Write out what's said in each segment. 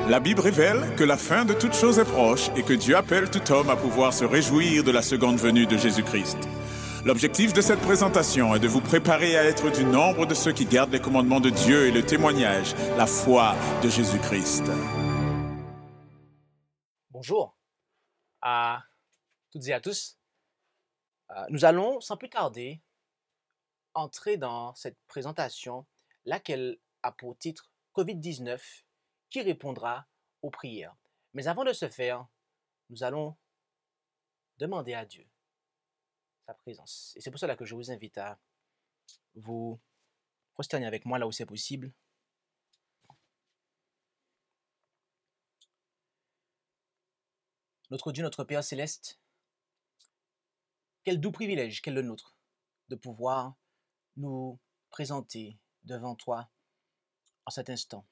La Bible révèle que la fin de toute chose est proche et que Dieu appelle tout homme à pouvoir se réjouir de la seconde venue de Jésus-Christ. L'objectif de cette présentation est de vous préparer à être du nombre de ceux qui gardent les commandements de Dieu et le témoignage, la foi de Jésus-Christ. Bonjour à toutes et à tous. Nous allons sans plus tarder entrer dans cette présentation, laquelle a pour titre COVID-19, qui répondra aux prières. Mais avant de ce faire, nous allons demander à Dieu sa présence. Et c'est pour cela que je vous invite à vous prosterner avec moi là où c'est possible. Notre Dieu, notre Père céleste, quel doux privilège qu'est le nôtre de pouvoir nous présenter devant toi en cet instant.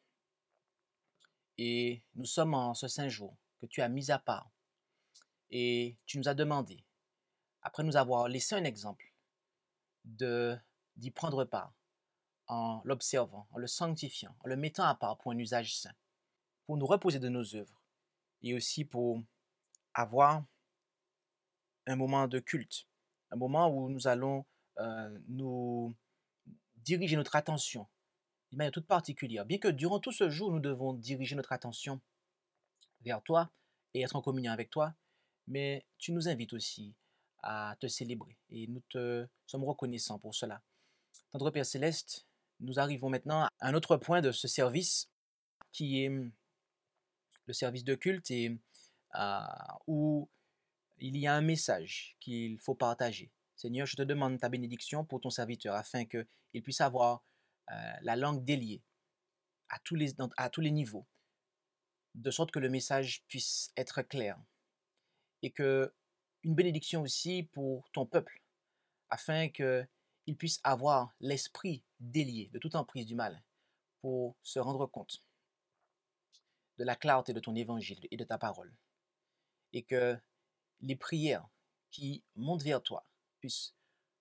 Et nous sommes en ce saint jour que tu as mis à part et tu nous as demandé, après nous avoir laissé un exemple, d'y prendre part en l'observant, en le sanctifiant, en le mettant à part pour un usage saint, pour nous reposer de nos œuvres et aussi pour avoir un moment de culte, un moment où nous allons nous diriger notre attention d'une manière toute particulière. Bien que durant tout ce jour, nous devons diriger notre attention vers toi et être en communion avec toi, mais tu nous invites aussi à te célébrer et nous te sommes reconnaissants pour cela. Tendre Père Céleste, nous arrivons maintenant à un autre point de ce service qui est le service de culte et où il y a un message qu'il faut partager. Seigneur, je te demande ta bénédiction pour ton serviteur afin qu'il puisse avoir la langue déliée à tous les niveaux, de sorte que le message puisse être clair. Et une bénédiction aussi pour ton peuple, afin qu'il puisse avoir l'esprit délié de toute emprise du mal pour se rendre compte de la clarté de ton évangile et de ta parole. Et que les prières qui montent vers toi puissent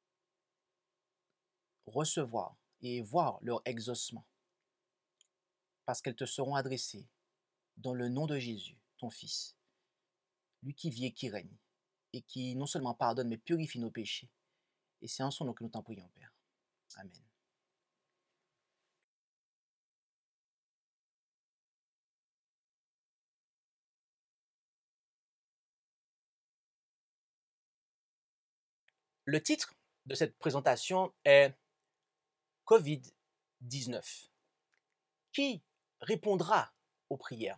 recevoir et voir leur exaucement, parce qu'elles te seront adressées dans le nom de Jésus, ton Fils, lui qui vit et qui règne, et qui non seulement pardonne, mais purifie nos péchés. Et c'est en son nom que nous t'en prions, Père. Amen. Le titre de cette présentation est COVID-19. Qui répondra aux prières?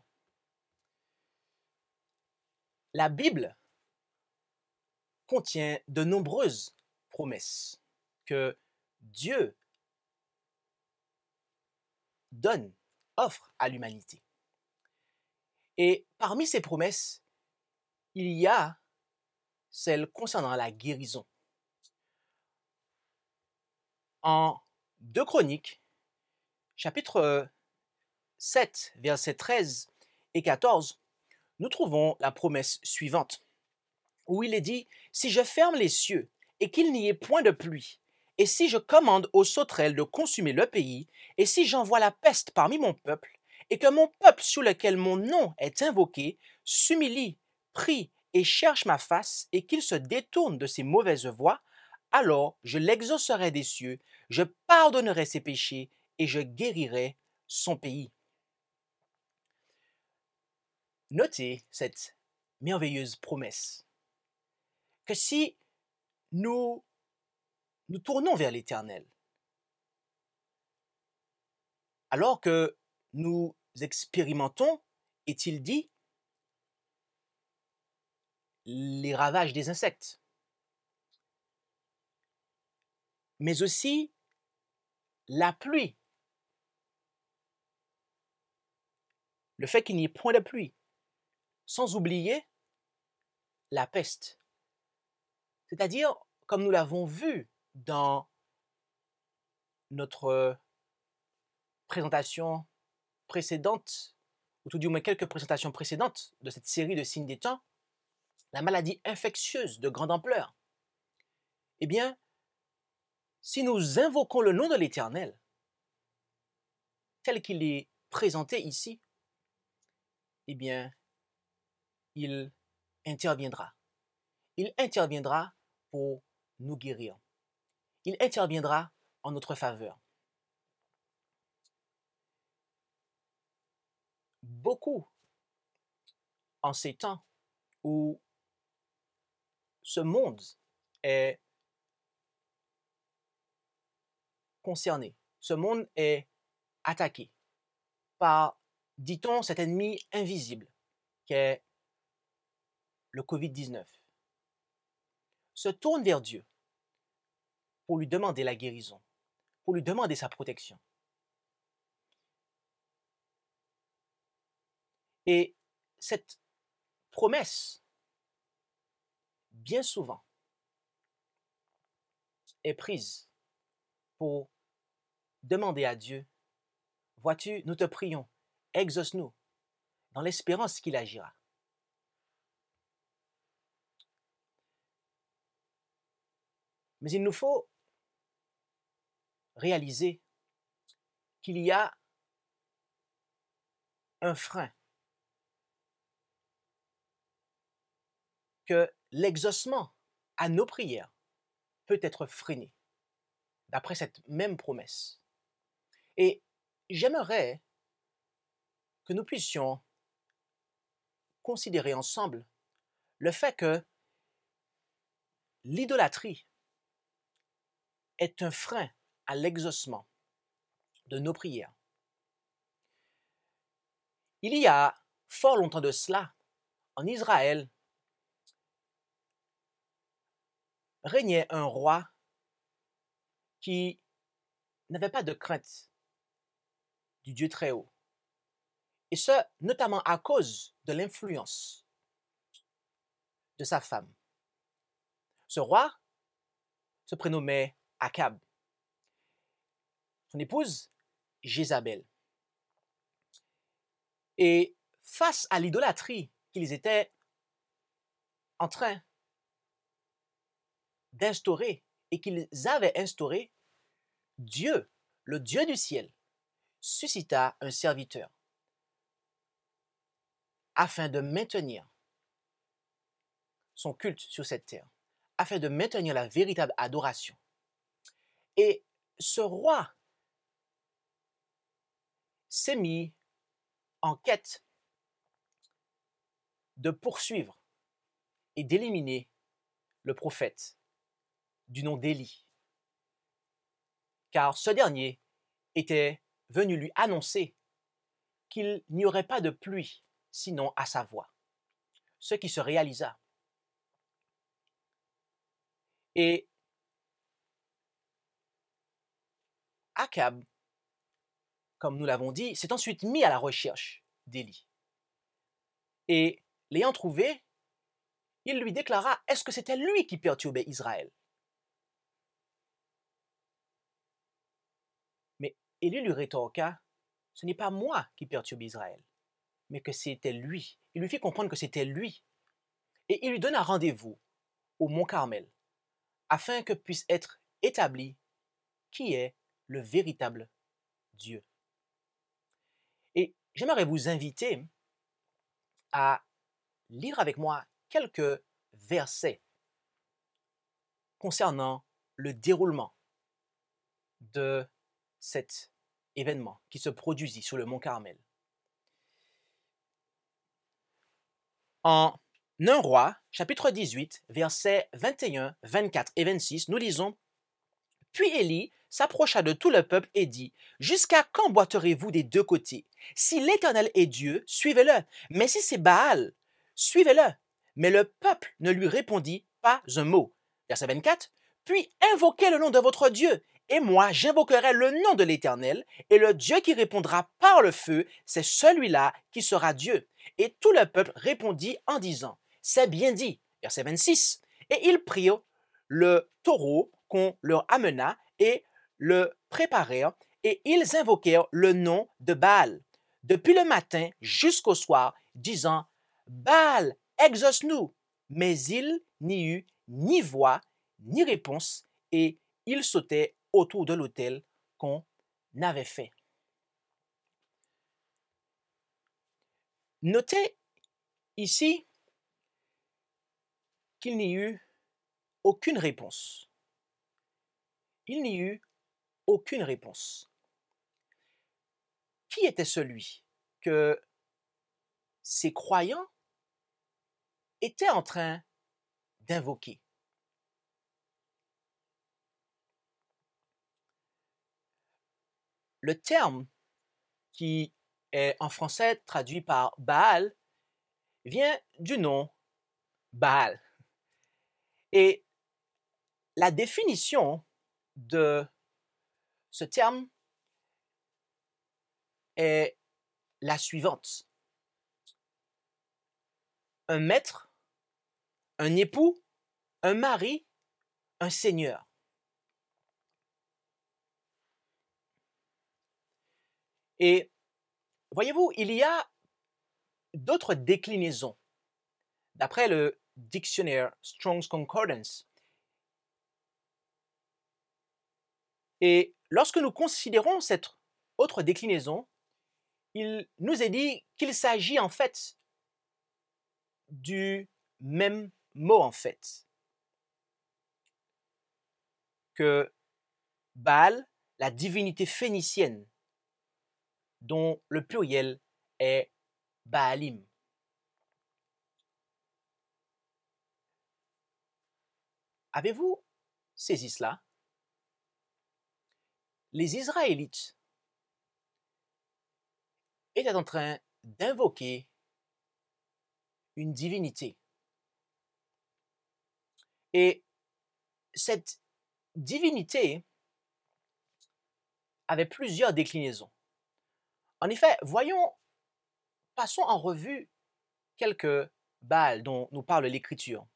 La Bible contient de nombreuses promesses que Dieu offre à l'humanité. Et parmi ces promesses, il y a celle concernant la guérison. En 2 Chroniques, chapitre 7, versets 13 et 14, nous trouvons la promesse suivante, où il est dit « Si je ferme les cieux et qu'il n'y ait point de pluie, et si je commande aux sauterelles de consumer le pays, et si j'envoie la peste parmi mon peuple, et que mon peuple sous lequel mon nom est invoqué s'humilie, prie et cherche ma face, et qu'il se détourne de ses mauvaises voies, alors je l'exaucerai des cieux, je pardonnerai ses péchés, et je guérirai son pays. » Notez cette merveilleuse promesse, que si nous tournons vers l'Éternel, alors que nous expérimentons, est-il dit, les ravages des insectes, mais aussi la pluie, le fait qu'il n'y ait point de pluie, sans oublier la peste. C'est-à-dire, comme nous l'avons vu dans notre présentation précédente, ou tout du moins quelques présentations précédentes de cette série de signes des temps, la maladie infectieuse de grande ampleur. Eh bien, si nous invoquons le nom de l'Éternel, tel qu'il est présenté ici, eh bien, il interviendra. Il interviendra pour nous guérir. Il interviendra en notre faveur. Beaucoup en ces temps où ce monde est concerné, ce monde est attaqué par, dit-on, cet ennemi invisible qu'est le COVID-19, se tourne vers Dieu pour lui demander la guérison, pour lui demander sa protection. Et cette promesse, bien souvent, est prise pour demander à Dieu, vois-tu, nous te prions, exauce-nous, dans l'espérance qu'il agira. Mais il nous faut réaliser qu'il y a un frein, que l'exaucement à nos prières peut être freiné, d'après cette même promesse. Et j'aimerais que nous puissions considérer ensemble le fait que l'idolâtrie est un frein à l'exaucement de nos prières. Il y a fort longtemps de cela, en Israël, régnait un roi qui n'avait pas de crainte du Dieu très haut. Et ce, notamment à cause de l'influence de sa femme. Ce roi se prénommait Akab. Son épouse, Jézabel. Et face à l'idolâtrie qu'ils étaient en train d'instaurer et qu'ils avaient instauré, Dieu, le Dieu du ciel, suscita un serviteur afin de maintenir son culte sur cette terre, afin de maintenir la véritable adoration. Et ce roi s'est mis en quête de poursuivre et d'éliminer le prophète du nom d'Élie, car ce dernier était venu lui annoncer qu'il n'y aurait pas de pluie sinon à sa voix, ce qui se réalisa. Et Akab, comme nous l'avons dit, s'est ensuite mis à la recherche d'Élie. Et l'ayant trouvé, il lui déclara, est-ce que c'était lui qui perturbait Israël? Mais Élie lui rétorqua, ce n'est pas moi qui perturbe Israël, mais que c'était lui. Il lui fit comprendre que c'était lui. Et il lui donna rendez-vous au mont Carmel, afin que puisse être établi qui est le véritable Dieu. Et j'aimerais vous inviter à lire avec moi quelques versets concernant le déroulement de cet événement qui se produisit sur le mont Carmel. En 1 Roi, chapitre 18, versets 21, 24 et 26, nous lisons « Puis Élie s'approcha de tout le peuple et dit, « Jusqu'à quand boiterez-vous des deux côtés? Si l'Éternel est Dieu, suivez-le, mais si c'est Baal, suivez-le. » Mais le peuple ne lui répondit pas un mot. Verset 24, « Puis invoquez le nom de votre Dieu, et moi j'invoquerai le nom de l'Éternel, et le Dieu qui répondra par le feu, c'est celui-là qui sera Dieu. » Et tout le peuple répondit en disant, « C'est bien dit. » Verset 26, « Et ils prirent le taureau qu'on leur amena et le préparèrent, et ils invoquèrent le nom de Baal, depuis le matin jusqu'au soir, disant, « Baal, exauce-nous. » Mais il n'y eut ni voix, ni réponse, et ils sautaient autour de l'autel qu'on avait fait. Notez ici qu'il n'y eut aucune réponse. Il n'y eut aucune réponse. Qui était celui que ces croyants étaient en train d'invoquer? Le terme qui est en français traduit par Baal vient du nom Baal. Et la définition de ce terme est la suivante. Un maître, un époux, un mari, un seigneur. Et voyez-vous, il y a d'autres déclinaisons. D'après le dictionnaire Strong's Concordance. Et lorsque nous considérons cette autre déclinaison, il nous est dit qu'il s'agit en fait du même mot en fait. Que Baal, la divinité phénicienne, dont le pluriel est Baalim. Avez-vous saisi cela? Les Israélites étaient en train d'invoquer une divinité. Et cette divinité avait plusieurs déclinaisons. En effet, passons en revue quelques Baals dont nous parle l'Écriture.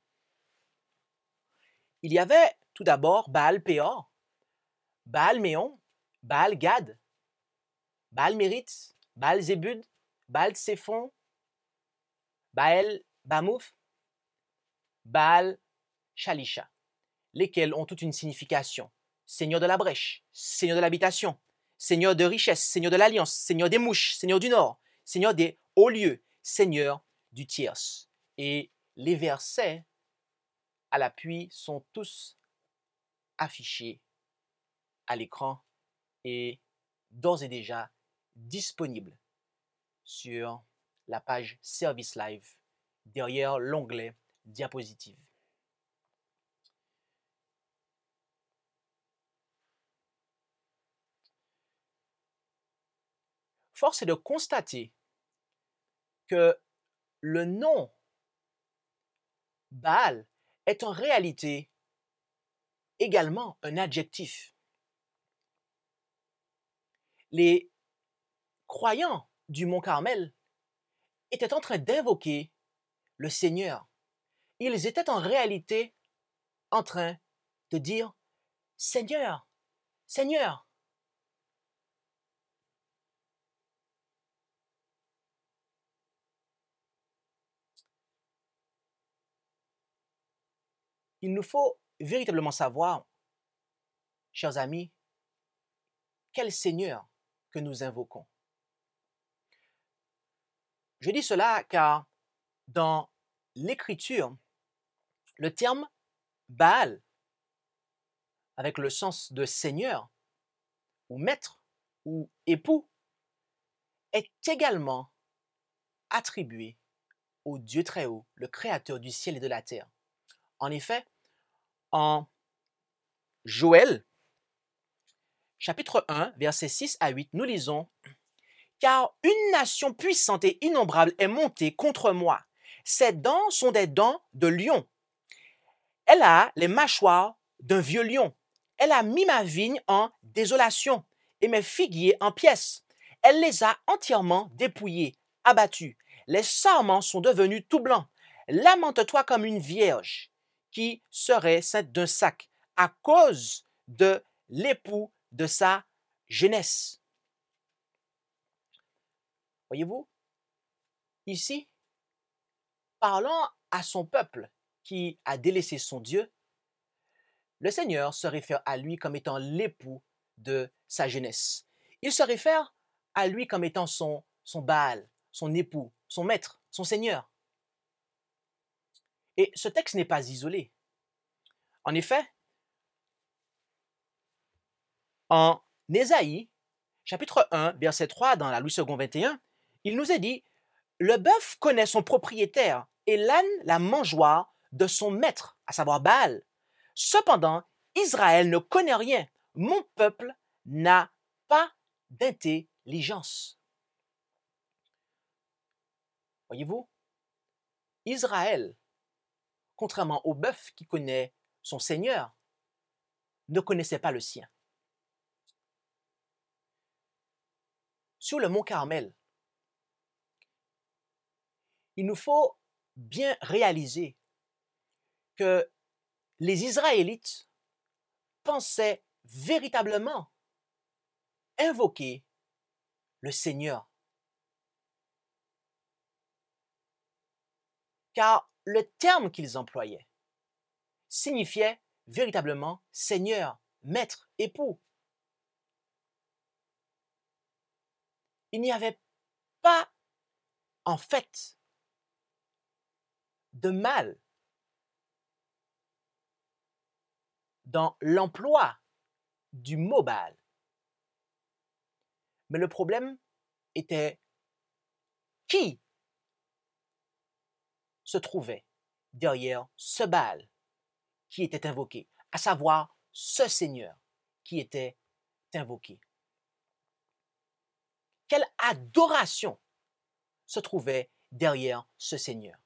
Il y avait tout d'abord Baal Péor, Baal Méon, Baal Gad, Baal Mérite, Baal Zébud, Baal Tséphon, Baal Bamouf, Baal Shalisha, lesquels ont toute une signification. Seigneur de la brèche, Seigneur de l'habitation, Seigneur de richesse, Seigneur de l'alliance, Seigneur des mouches, Seigneur du nord, Seigneur des hauts lieux, Seigneur du tierce. Et les versets à l'appui sont tous affichés à l'écran et d'ores et déjà disponibles sur la page Service Live derrière l'onglet Diapositives. Force est de constater que le nom Baal est en réalité également un adjectif. Les croyants du Mont Carmel étaient en train d'invoquer le Seigneur. Ils étaient en réalité en train de dire « Seigneur, Seigneur ». Il nous faut véritablement savoir, chers amis, quel Seigneur que nous invoquons. Je dis cela car dans l'Écriture, le terme Baal, avec le sens de Seigneur, ou maître, ou époux, est également attribué au Dieu très haut, le Créateur du ciel et de la terre. En effet, en Joël, chapitre 1, versets 6 à 8, nous lisons « Car une nation puissante et innombrable est montée contre moi. Ses dents sont des dents de lion. Elle a les mâchoires d'un vieux lion. Elle a mis ma vigne en désolation et mes figuiers en pièces. Elle les a entièrement dépouillés, abattus. Les sarments sont devenus tout blancs. Lamente-toi comme une vierge qui serait ceinte d'un sac à cause de l'époux de sa jeunesse. » Voyez-vous, ici, parlant à son peuple qui a délaissé son Dieu, le Seigneur se réfère à lui comme étant l'époux de sa jeunesse. Il se réfère à lui comme étant son Baal, son époux, son maître, son Seigneur. Et ce texte n'est pas isolé. En effet, en Ésaïe, chapitre 1, verset 3, dans la Louis II 21, il nous est dit « Le bœuf connaît son propriétaire et l'âne la mangeoire de son maître, à savoir Baal. Cependant, Israël ne connaît rien. Mon peuple n'a pas d'intelligence. » Voyez-vous, Israël, contrairement au bœuf qui connaît son Seigneur, ne connaissait pas le sien. Sur le mont Carmel, il nous faut bien réaliser que les Israélites pensaient véritablement invoquer le Seigneur. Car le terme qu'ils employaient signifiait véritablement Seigneur, Maître, Époux. Il n'y avait pas, en fait, de mal dans l'emploi du mot Baal. Mais le problème était qui se trouvait derrière ce Baal qui était invoqué, à savoir ce Seigneur qui était invoqué. Quelle adoration se trouvait derrière ce Seigneur?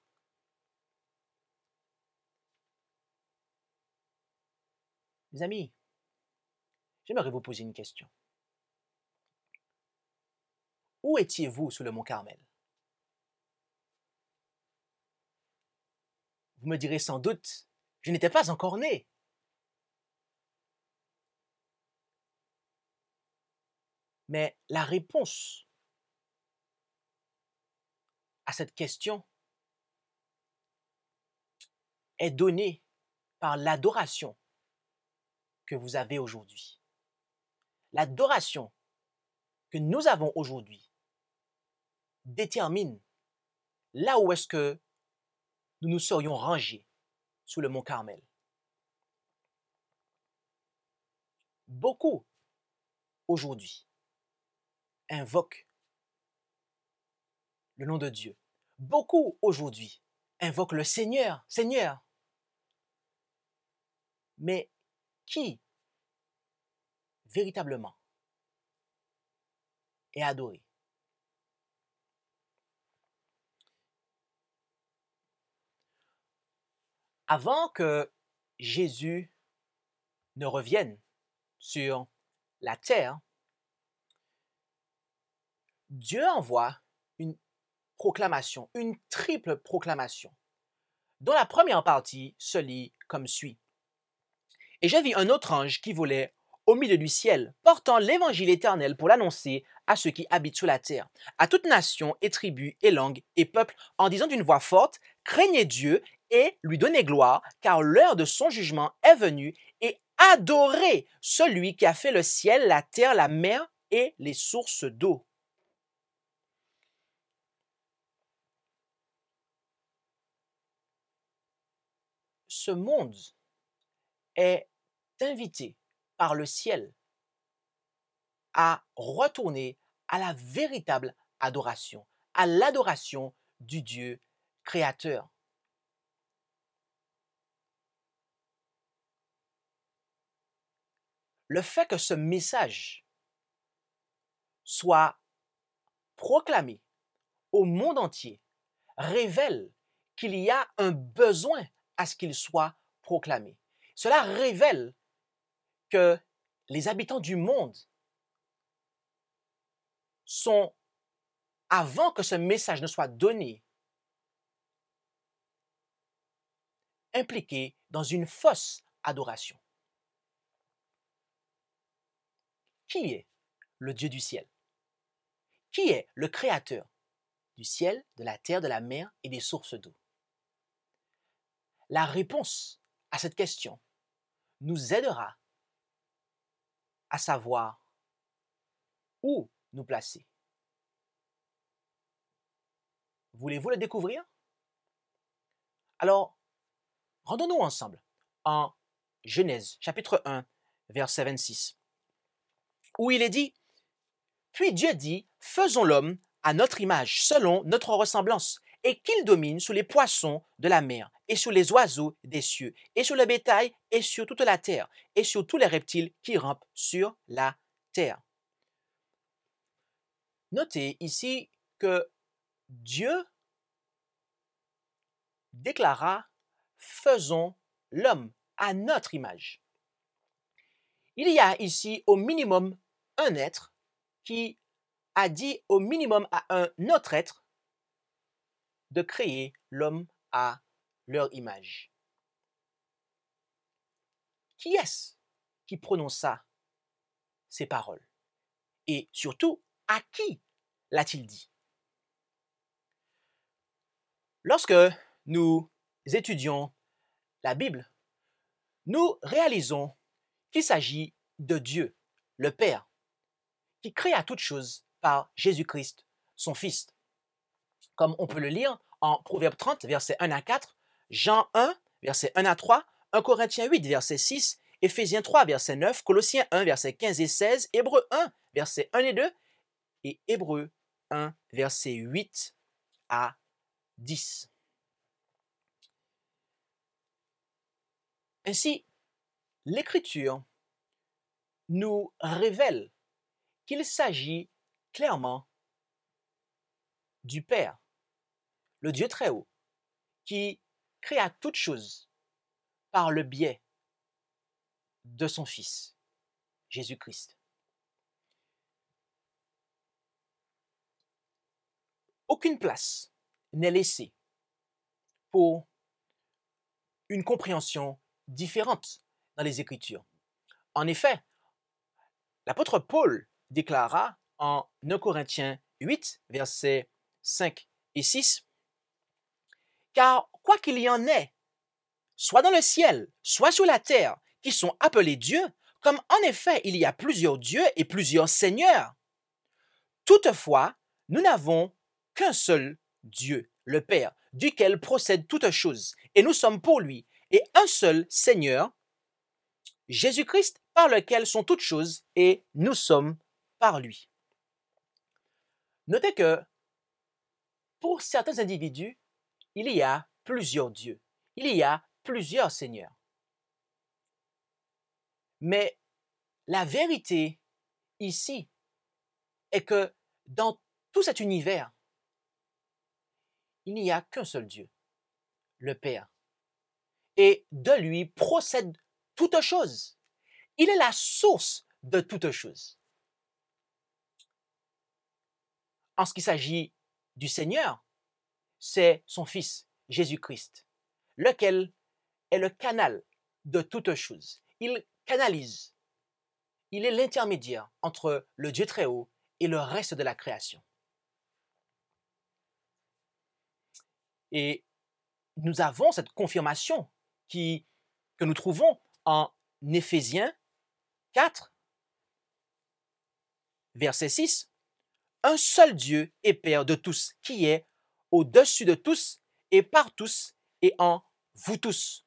Mes amis, j'aimerais vous poser une question. Où étiez-vous sur le mont Carmel? Vous me direz sans doute, je n'étais pas encore né. Mais la réponse à cette question est donnée par l'adoration que vous avez aujourd'hui. L'adoration que nous avons aujourd'hui détermine là où est-ce que nous nous serions rangés sous le mont Carmel. Beaucoup aujourd'hui invoquent le nom de Dieu. Beaucoup aujourd'hui invoquent le Seigneur, Seigneur. Mais qui véritablement est adoré? Avant que Jésus ne revienne sur la terre, Dieu envoie une proclamation, une triple proclamation, dont la première partie se lit comme suit. Et je vis un autre ange qui volait au milieu du ciel, portant l'évangile éternel pour l'annoncer à ceux qui habitent sur la terre, à toute nation et tribu et langue et peuple, en disant d'une voix forte, craignez Dieu et lui donnez gloire, car l'heure de son jugement est venue, et adorez celui qui a fait le ciel, la terre, la mer et les sources d'eau. Ce monde est invité par le ciel à retourner à la véritable adoration, à l'adoration du Dieu créateur. Le fait que ce message soit proclamé au monde entier révèle qu'il y a un besoin à ce qu'il soit proclamé. Cela révèle que les habitants du monde sont, avant que ce message ne soit donné, impliqués dans une fausse adoration. Qui est le Dieu du ciel? Qui est le créateur du ciel, de la terre, de la mer et des sources d'eau? La réponse à cette question nous aidera à savoir où nous placer. Voulez-vous le découvrir? Alors, rendons-nous ensemble en Genèse, chapitre 1, verset 26, où il est dit, « Puis Dieu dit, faisons l'homme à notre image, selon notre ressemblance, et qu'il domine sur les poissons de la mer, et sur les oiseaux des cieux, et sur le bétail, et sur toute la terre, et sur tous les reptiles qui rampent sur la terre. » Notez ici que Dieu déclara « faisons l'homme à notre image ». Il y a ici au minimum un être qui a dit au minimum à un autre être de créer l'homme à leur image. Qui est-ce qui prononça ces paroles? Et surtout, à qui l'a-t-il dit? Lorsque nous étudions la Bible, nous réalisons qu'il s'agit de Dieu, le Père, qui créa toutes choses par Jésus-Christ, son Fils. Comme on peut le lire en Proverbe 30, versets 1 à 4, Jean 1, versets 1 à 3, 1 Corinthiens 8, verset 6, Éphésiens 3, verset 9, Colossiens 1, versets 15 et 16, Hébreux 1, versets 1 et 2, et Hébreux 1, versets 8 à 10. Ainsi, l'Écriture nous révèle qu'il s'agit clairement du Père, le Dieu très haut, qui créa toutes choses par le biais de son Fils, Jésus-Christ. Aucune place n'est laissée pour une compréhension différente dans les Écritures. En effet, l'apôtre Paul déclara en 1 Corinthiens 8, versets 5 et 6, « Car quoi qu'il y en ait, soit dans le ciel, soit sur la terre, qui sont appelés dieux, comme en effet il y a plusieurs dieux et plusieurs seigneurs. Toutefois, nous n'avons qu'un seul Dieu, le Père, duquel procèdent toutes choses, et nous sommes pour lui, et un seul Seigneur, Jésus-Christ, par lequel sont toutes choses, et nous sommes par lui. » Notez que pour certains individus, il y a plusieurs dieux, il y a plusieurs seigneurs. Mais la vérité ici est que dans tout cet univers, il n'y a qu'un seul Dieu, le Père. Et de lui procède toute chose. Il est la source de toute chose. En ce qui s'agit du Seigneur, c'est son Fils, Jésus-Christ, lequel est le canal de toute chose. Il canalise. Il est l'intermédiaire entre le Dieu très haut et le reste de la création. Et nous avons cette confirmation que nous trouvons en Éphésiens 4, verset 6. Un seul Dieu et Père de tous, qui est au-dessus de tous et par tous et en vous tous.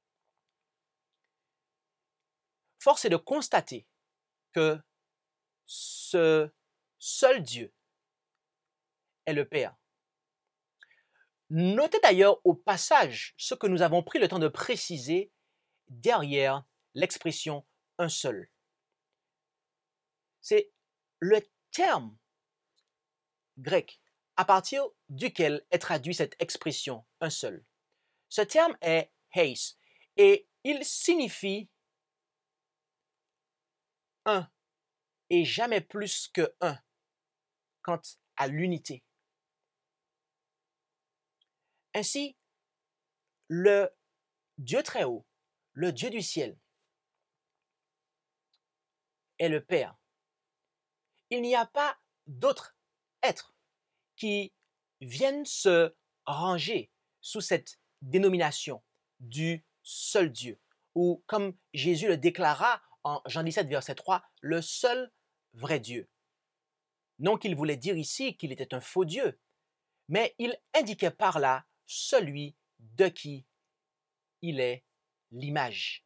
Force est de constater que ce seul Dieu est le Père. Notez d'ailleurs au passage ce que nous avons pris le temps de préciser derrière l'expression « un seul ». C'est le terme grec à partir duquel est traduite cette expression « un seul ». Ce terme est « heis » et il signifie un et jamais plus que un quant à l'unité. Ainsi, le Dieu très haut, le Dieu du ciel, est le Père. Il n'y a pas d'autres êtres qui viennent se ranger sous cette dénomination du seul Dieu, ou comme Jésus le déclara en Jean 17, verset 3, le seul vrai Dieu. Non qu'il voulait dire ici qu'il était un faux Dieu, mais il indiquait par là celui de qui il est l'image.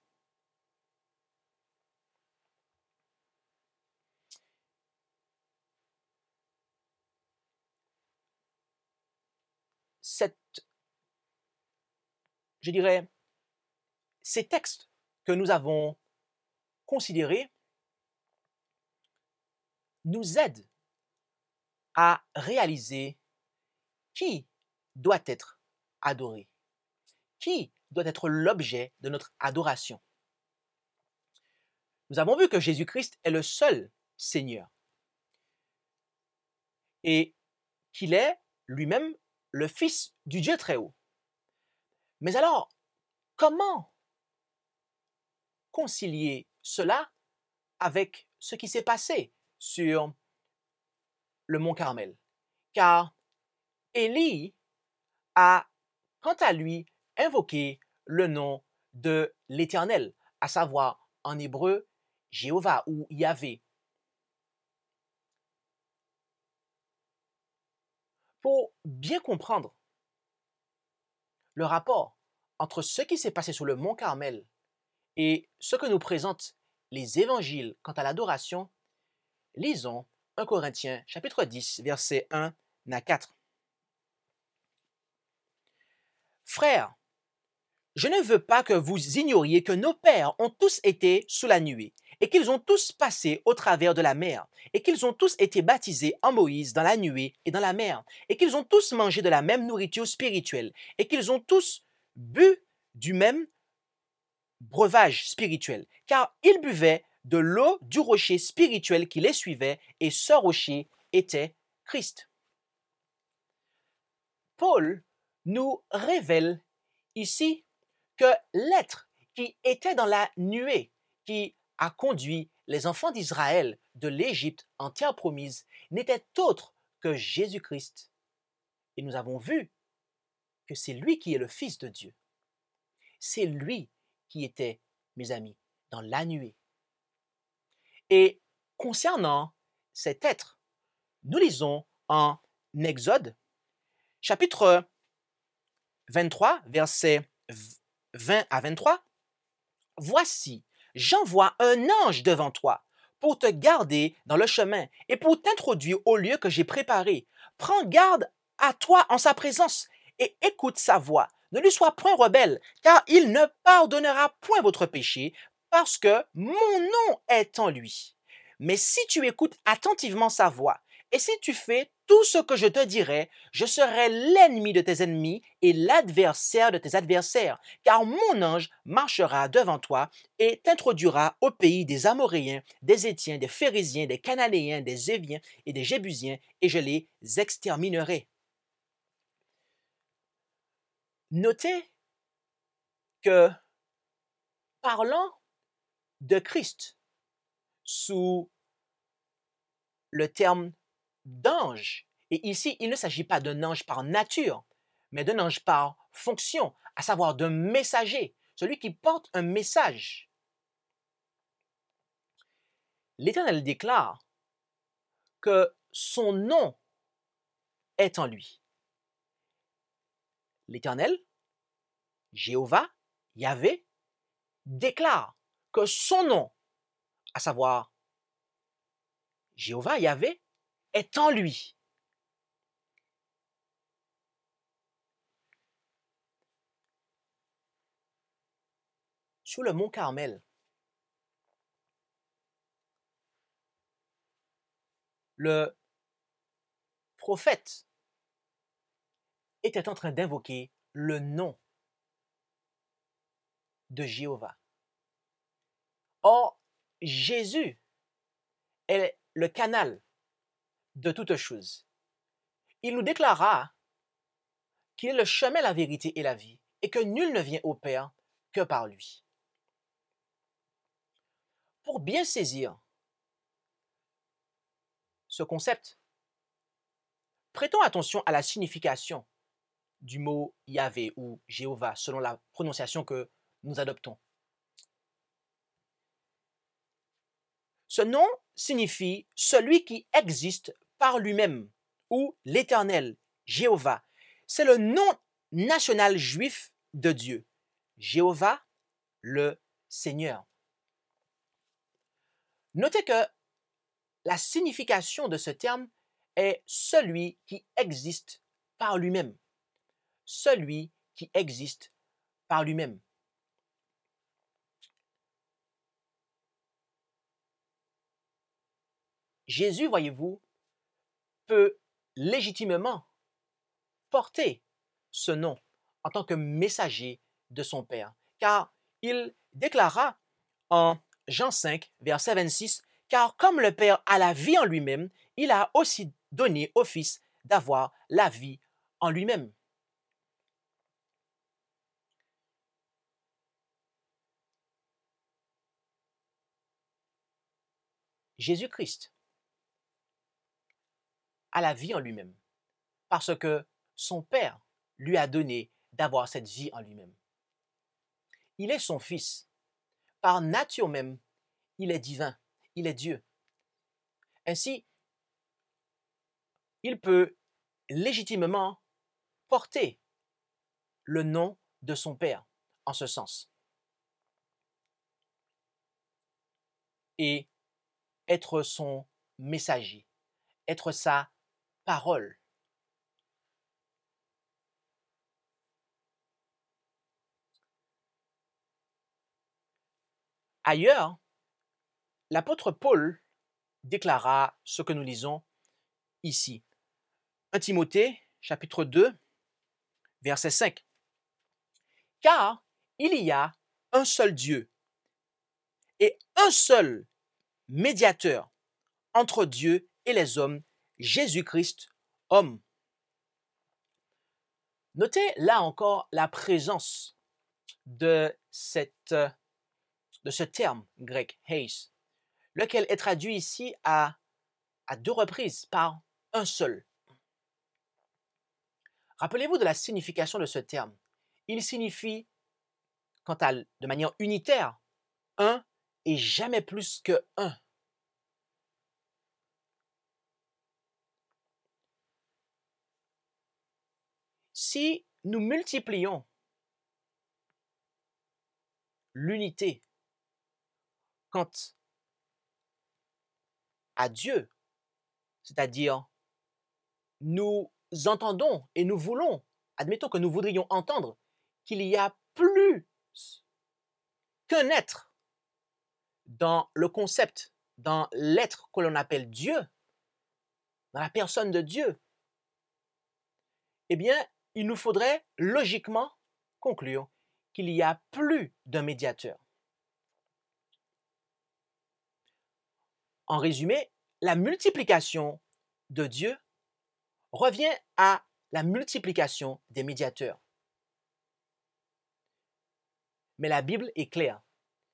Ces textes que nous avons considérés nous aident à réaliser qui doit être adoré, qui doit être l'objet de notre adoration. Nous avons vu que Jésus-Christ est le seul Seigneur et qu'il est lui-même le Fils du Dieu très haut. Mais alors, comment concilier cela avec ce qui s'est passé sur le mont Carmel? Car Élie a, quant à lui, invoqué le nom de l'Éternel, à savoir en hébreu Jéhovah ou Yahvé. Pour bien comprendre le rapport entre ce qui s'est passé sur le mont Carmel et ce que nous présentent les évangiles quant à l'adoration, lisons 1 Corinthiens chapitre 10, versets 1 à 4. Frères, je ne veux pas que vous ignoriez que nos pères ont tous été sous la nuée, et qu'ils ont tous passé au travers de la mer, et qu'ils ont tous été baptisés en Moïse dans la nuée et dans la mer, et qu'ils ont tous mangé de la même nourriture spirituelle, et qu'ils ont tous bu du même breuvage spirituel, car ils buvaient de l'eau du rocher spirituel qui les suivait, et ce rocher était Christ. Paul nous révèle ici que l'être qui était dans la nuée, qui a conduit les enfants d'Israël de l'Égypte en terre promise, n'était autre que Jésus-Christ. Et nous avons vu que c'est lui qui est le Fils de Dieu. C'est lui qui était, mes amis, dans la nuée. Et concernant cet être, nous lisons en Exode, chapitre 23, versets 20 à 23, « Voici, j'envoie un ange devant toi pour te garder dans le chemin et pour t'introduire au lieu que j'ai préparé. Prends garde à toi en sa présence et écoute sa voix. Ne lui sois point rebelle, car il ne pardonnera point votre péché, parce que mon nom est en lui. Mais si tu écoutes attentivement sa voix, et si tu fais tout ce que je te dirai, je serai l'ennemi de tes ennemis et l'adversaire de tes adversaires, car mon ange marchera devant toi et t'introduira au pays des Amoréens, des Héthiens, des Phérésiens, des Cananéens, des Éviens et des Jébusiens, et je les exterminerai. » Notez que, parlant de Christ sous le terme d'ange, et ici il ne s'agit pas d'un ange par nature, mais d'un ange par fonction, à savoir d'un messager, celui qui porte un message. L'Éternel déclare que son nom est en lui. L'Éternel, Jéhovah, Yahvé, déclare que son nom, à savoir Jéhovah, Yahvé, est en lui. Sur le mont Carmel, le prophète était en train d'invoquer le nom de Jéhovah. Or, Jésus est le canal de toutes choses. Il nous déclara qu'il est le chemin, la vérité et la vie, et que nul ne vient au Père que par lui. Pour bien saisir ce concept, prêtons attention à la signification du mot Yahvé ou Jéhovah, selon la prononciation que nous adoptons. Ce nom signifie celui qui existe par lui-même ou l'Éternel Jéhovah, c'est le nom national juif de Dieu. Jéhovah, le Seigneur. Notez que la signification de ce terme est celui qui existe par lui-même. Celui qui existe par lui-même. Jésus, voyez-vous, peut légitimement porter ce nom en tant que messager de son Père, car il déclara en Jean 5, verset 26, « Car comme le Père a la vie en lui-même, il a aussi donné au Fils d'avoir la vie en lui-même. » Jésus-Christ a la vie en lui-même parce que son Père lui a donné d'avoir cette vie en lui-même. Il est son Fils. Par nature même, il est divin, il est Dieu. Ainsi, il peut légitimement porter le nom de son Père en ce sens. Et être son messager, être sa parole. Ailleurs, l'apôtre Paul déclara ce que nous lisons ici. 1 Timothée, chapitre 2, verset 5. « Car il y a un seul Dieu et un seul médiateur entre Dieu et les hommes, Jésus-Christ, homme. » Notez là encore la présence de ce terme grec, heis, lequel est traduit ici à 2 reprises par un seul. Rappelez-vous de la signification de ce terme. Il signifie, de manière unitaire, un et jamais plus que un. Si nous multiplions l'unité quant à Dieu, c'est-à-dire nous entendons et nous voulons, admettons que nous voudrions entendre qu'il y a plus qu'un être dans le concept, dans l'être que l'on appelle Dieu, dans la personne de Dieu, eh bien, il nous faudrait logiquement conclure qu'il y a plus d'un médiateur. En résumé, la multiplication de Dieu revient à la multiplication des médiateurs. Mais la Bible est claire.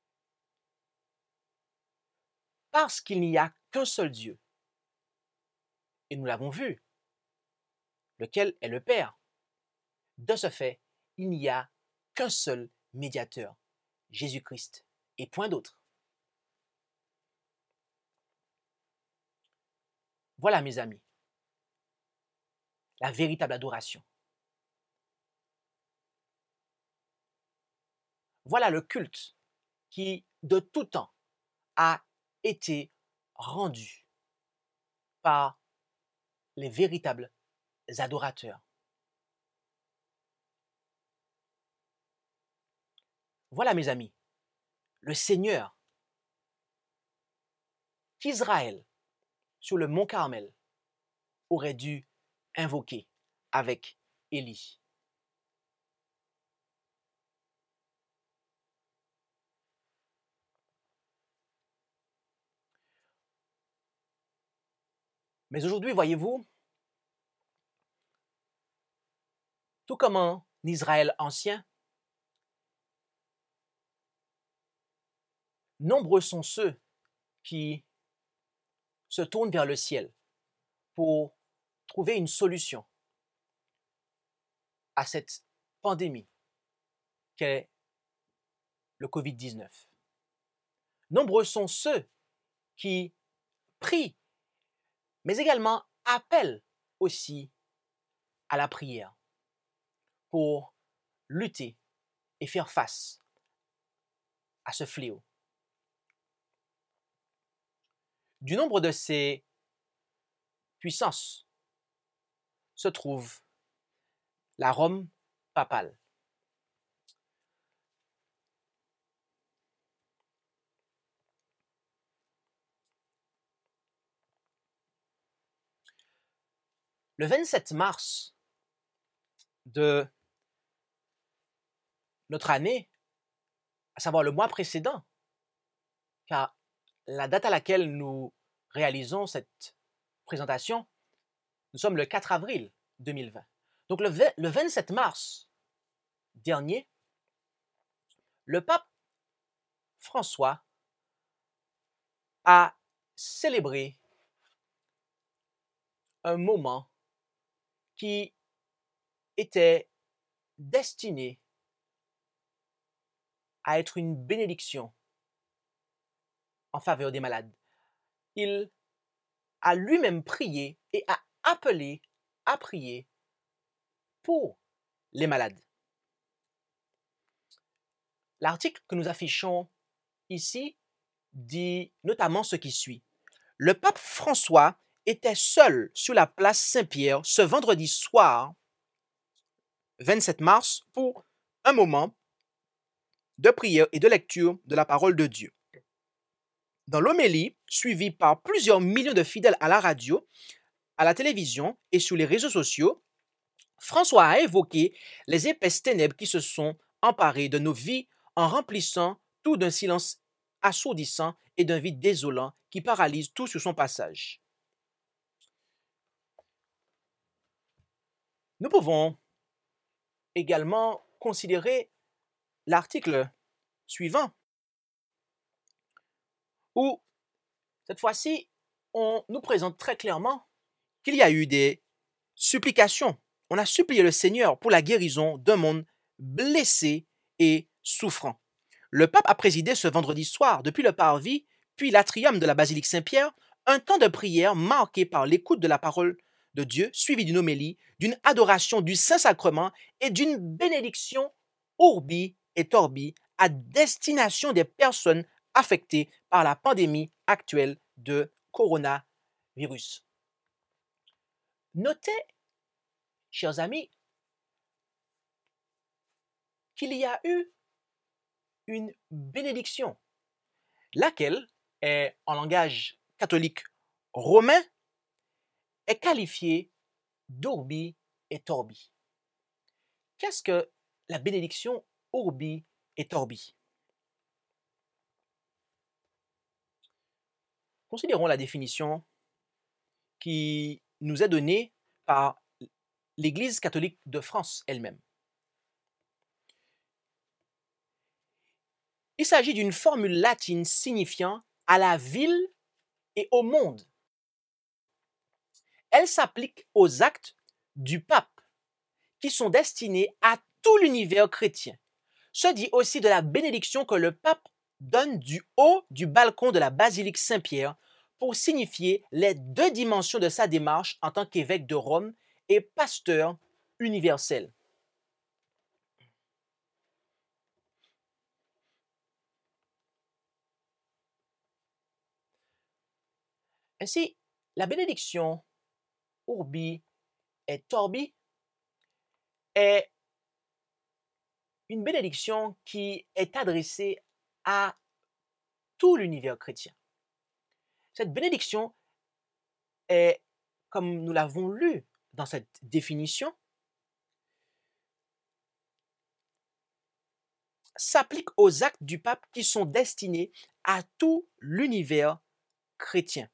Parce qu'il n'y a qu'un seul Dieu, et nous l'avons vu, lequel est le Père. De ce fait, il n'y a qu'un seul médiateur, Jésus-Christ, et point d'autre. Voilà, mes amis, la véritable adoration. Voilà le culte qui, de tout temps, a été rendu par les véritables adorateurs. Voilà, mes amis, le Seigneur qu'Israël, sur le mont Carmel, aurait dû invoquer avec Élie. Mais aujourd'hui, voyez-vous, tout comme en Israël ancien, nombreux sont ceux qui se tournent vers le ciel pour trouver une solution à cette pandémie qu'est le Covid-19. Nombreux sont ceux qui prient, mais également appellent aussi à la prière pour lutter et faire face à ce fléau. Du nombre de ces puissances se trouve la Rome papale. Le 27 mars de notre année, à savoir le mois précédent, car la date à laquelle nous réalisons cette présentation, nous sommes le 4 avril 2020. Donc le 27 mars dernier, le pape François a célébré un moment qui était destiné à être une bénédiction en faveur des malades. Il a lui-même prié et a appelé à prier pour les malades. L'article que nous affichons ici dit notamment ce qui suit. Le pape François était seul sur la place Saint-Pierre ce vendredi soir, 27 mars, pour un moment de prière et de lecture de la parole de Dieu. Dans l'homélie, suivie par plusieurs millions de fidèles à la radio, à la télévision et sur les réseaux sociaux, François a évoqué les épaisses ténèbres qui se sont emparées de nos vies en remplissant tout d'un silence assourdissant et d'un vide désolant qui paralyse tout sur son passage. Nous pouvons également considérer l'article suivant, où cette fois-ci, on nous présente très clairement qu'il y a eu des supplications. On a supplié le Seigneur pour la guérison d'un monde blessé et souffrant. Le pape a présidé ce vendredi soir, depuis le parvis, puis l'atrium de la basilique Saint-Pierre, un temps de prière marqué par l'écoute de la parole de Dieu, suivi d'une homélie, d'une adoration du Saint-Sacrement et d'une bénédiction urbi et torbi à destination des personnes affectées par la pandémie actuelle de coronavirus. Notez, chers amis, qu'il y a eu une bénédiction, laquelle est, en langage catholique romain, est qualifiée d'urbi et torbi. Qu'est-ce que la bénédiction urbi et torbi? Considérons la définition qui nous est donnée par l'Église catholique de France elle-même. Il s'agit d'une formule latine signifiant « à la ville et au monde ». Elle s'applique aux actes du pape qui sont destinés à tout l'univers chrétien. Se dit aussi de la bénédiction que le pape donne du haut du balcon de la basilique Saint-Pierre pour signifier les deux dimensions de sa démarche en tant qu'évêque de Rome et pasteur universel. Ainsi, la bénédiction urbi et torbi est une bénédiction qui est adressée à tout l'univers chrétien. Cette bénédiction est, comme nous l'avons lu dans cette définition, s'applique aux actes du pape qui sont destinés à tout l'univers chrétien.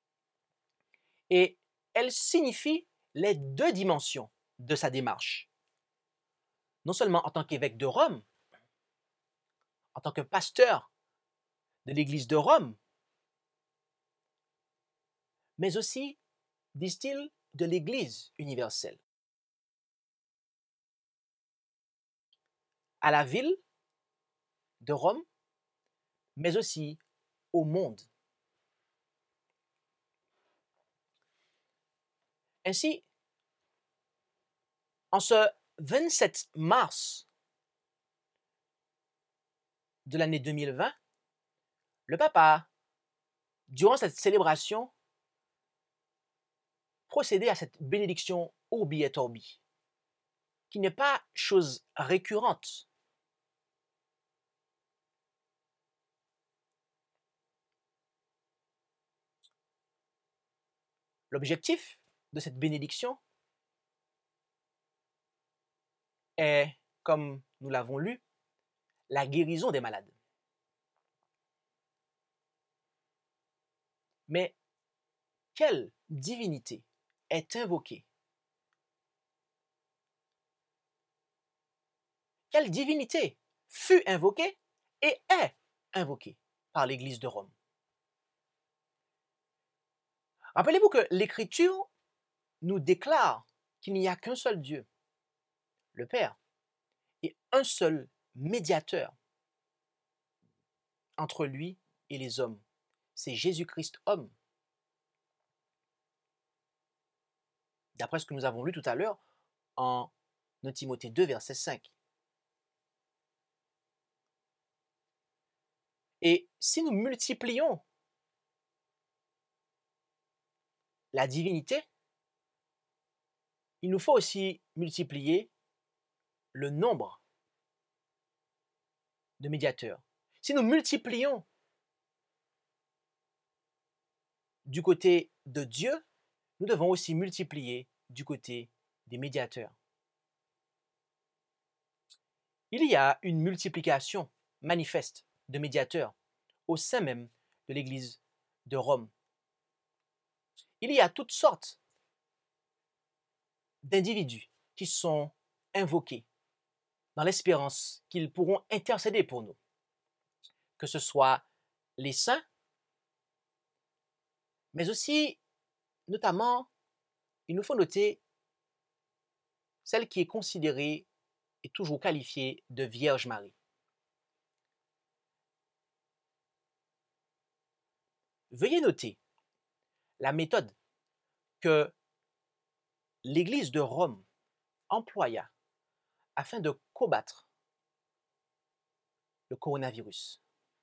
Et elle signifie les deux dimensions de sa démarche. Non seulement en tant qu'évêque de Rome, en tant que pasteur de l'Église de Rome, mais aussi, disent-ils, de l'Église universelle. À la ville de Rome, mais aussi au monde. Ainsi, En ce 27 mars de l'année 2020, le pape a, durant cette célébration, procédé à cette bénédiction Urbi et Orbi, qui n'est pas chose récurrente. L'objectif de cette bénédiction est, comme nous l'avons lu, la guérison des malades. Mais quelle divinité est invoquée? Quelle divinité fut invoquée et est invoquée par l'Église de Rome? Rappelez-vous que l'Écriture nous déclare qu'il n'y a qu'un seul Dieu, le Père, et un seul médiateur entre lui et les hommes. C'est Jésus-Christ homme. D'après ce que nous avons lu tout à l'heure en 2 Timothée 2, verset 5. Et si nous multiplions la divinité, il nous faut aussi multiplier le nombre de médiateurs. Si nous multiplions du côté de Dieu, nous devons aussi multiplier du côté des médiateurs. Il y a une multiplication manifeste de médiateurs au sein même de l'Église de Rome. Il y a toutes sortes d'individus qui sont invoqués dans l'espérance qu'ils pourront intercéder pour nous, que ce soit les saints, mais aussi, notamment, il nous faut noter celle qui est considérée et toujours qualifiée de Vierge Marie. Veuillez noter la méthode que l'Église de Rome employa afin de combattre le coronavirus.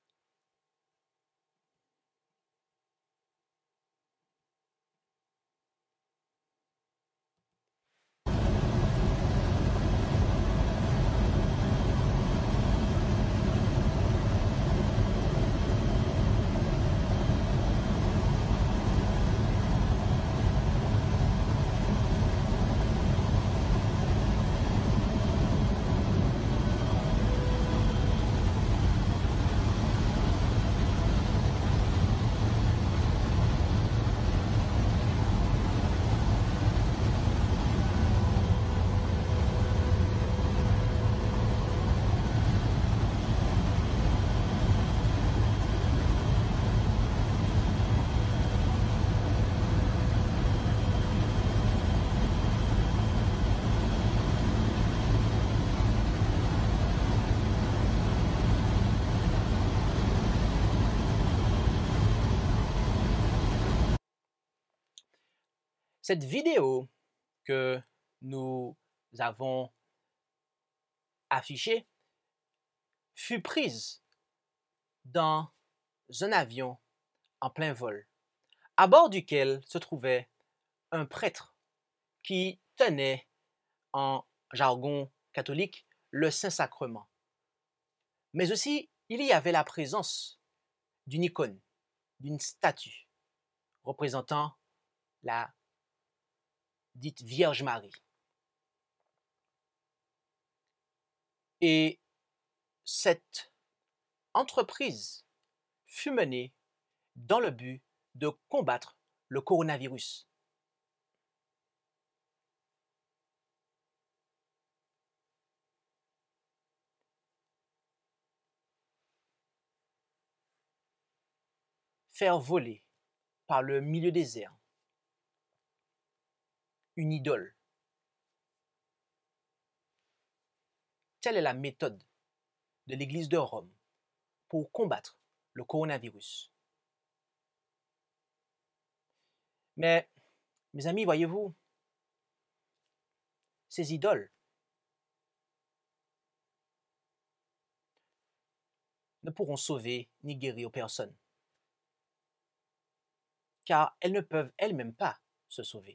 Cette vidéo que nous avons affichée fut prise dans un avion en plein vol, à bord duquel se trouvait un prêtre qui tenait, en jargon catholique, le Saint-Sacrement. Mais aussi, il y avait la présence d'une icône, d'une statue représentant la dite Vierge Marie. Et cette entreprise fut menée dans le but de combattre le coronavirus. Faire voler par le milieu désert une idole. Telle est la méthode de l'Église de Rome pour combattre le coronavirus. Mais, mes amis, voyez-vous, ces idoles ne pourront sauver ni guérir personne, car elles ne peuvent elles-mêmes pas se sauver.